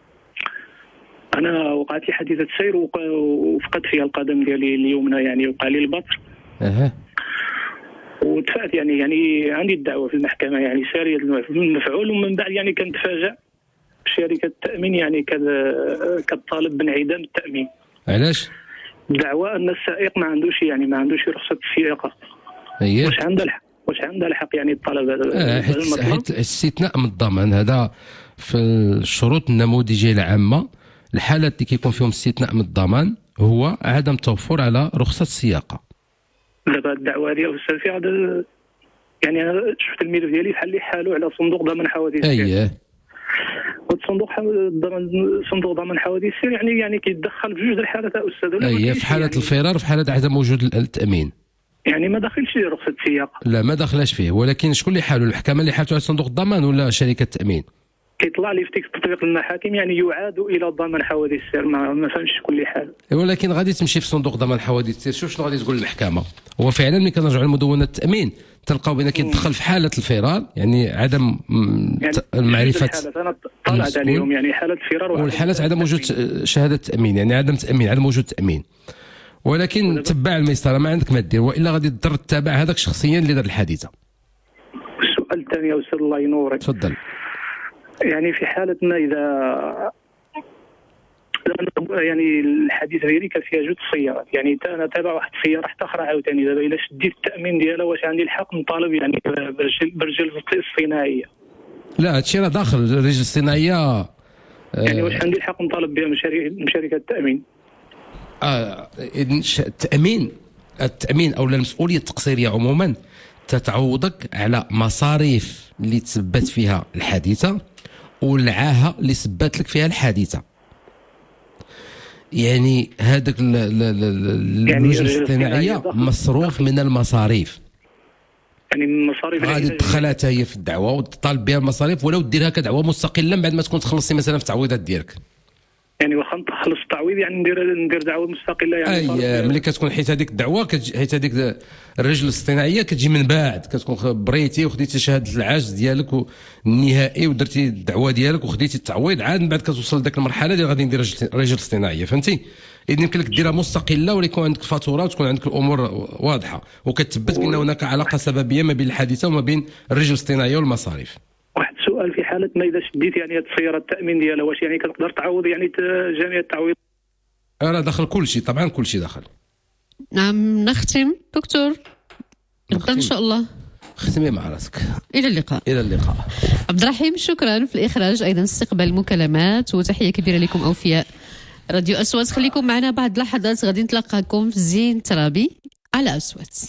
انا وقعت لي حادثه سير وفقدت فيها القدم ديالي اليمنى، يعني وقع لي البطر. اها. ودفعت يعني يعني عندي الدعوه في المحكمه يعني ساريه المفعول، ومن بعد يعني كنتفاجأ شركه التامين يعني كتطالب بانعدام التامين. علاش؟ الدعوه ان السائق ما عندوش يعني ما عندوش رخصه السياقه. اييه. واش عندها الحق واش عندها الحق يعني الطلب هذا؟ آه حيت الاستثناء من الضمان هذا في الشروط النموذجيه العامه، الحالات اللي كيكون فيهم استثناء من الضمان هو عدم التوفر على رخصه السياقه. دابا الدعوه هذه استاذ في هذا يعني انا شفت الملف ديالي بحال اللي حالوا على صندوق ضمان حوادث السير. اييه. والصندوق ضمان صندوق ضمان حوادث السير يعني يعني كيتدخل في جوج الحالات يا استاذ. اييه، في حاله يعني الفرار وفي حاله عدم وجود التامين. يعني ما داخلش فيه رخصه السياقه. لا ما داخلاش فيه، ولكن شكون اللي حالوا؟ المحكمه اللي حالته على صندوق الضمان ولا شركه التامين؟ كيطلع لي في ديك التطبيق المحاكم يعني يعاد الى ضمان حوادث السير، ما, ما فهمتش شكون اللي حال. ولكن غادي تمشي في صندوق ضمان حوادث السير، شوف شنو غادي تقول المحكمه. هو فعلا ملي كنرجعوا لمدونه التامين تلقاو بان كيدخل في حاله الفرار، يعني عدم يعني معرفه انا طلعت عليهم يعني حاله الفرار والحالات عدم وجود شهاده تامين، يعني عدم تامين عدم وجود تامين. ولكن تبع المسطره ما عندك ما دير، والا غادي تضطر تتابع هذاك شخصيا اللي دار الحادثه. السؤال الثاني يا استاذ الله ينورك. تفضل. يعني في حالة ما إذا يعني الحادثة ديالي كان فيها جوج سيارات، يعني أنا تابع واحد السيارة حتى أخرى عاوتاني، دابا إلا شديت التأمين ديالها واش عندي الحق نطالب يعني برجل برجل الصناعية؟ لا هادشي راه داخل الرجل الصناعية. يعني واش عندي الحق نطالب بها من شركة التأمين؟ آه التأمين التأمين أو المسؤولية التقصيرية عموما تتعوضك على مصاريف اللي تسبت فيها الحادثة والعاهة اللي سبات لك فيها الحادثة. يعني هذاك الوجه الاصطناعية مصروف من المصاريف، يعني من المصاريف غادي تدخلها حتى هي في الدعوة وتطالب بها المصاريف، ولو ديرها كدعوة مستقلة بعد ما تكون تخلصتي مثلا في التعويضات ديالك. يعني واخا نخلص التعويض يعني ندير ندير دعوه مستقله يعني اي ملي كتكون حيت هذيك الدعوه كتجي حيت هذيك الرجل الاصطناعيه كتجي من بعد كتكون بريتي وخديتي شهاده العجز ديالك النهائي ودرتي الدعوه ديالك وخديتي التعويض عاد من بعد كتوصل لذاك المرحله ديال غادي ندير رجل اصطناعيه فهمتي. اذا يمكن لك ديرها مستقله وليكون عندك فاتوره وتكون عندك الامور واضحه وكتثبت بان هناك علاقه سببيه ما بين الحادثه وما بين الرجل الاصطناعيه والمصاريف. واحد السؤال في حاله ما اذا شديت يعني هذه السياره التامين ديالها واش يعني كتقدر تعوض يعني جميع التعويض؟ راه داخل كل شيء طبعا كل شيء داخل. نعم نختم دكتور نختم ان شاء الله. ختمي مع راسك. الى اللقاء. الى اللقاء. عبد الرحيم شكرا في الاخراج ايضا استقبال المكالمات وتحيه كبيره لكم اوفياء راديو أصوات. خليكم معنا بعد لحظات غادي نتلاقاكم في زين ترابي على أصوات.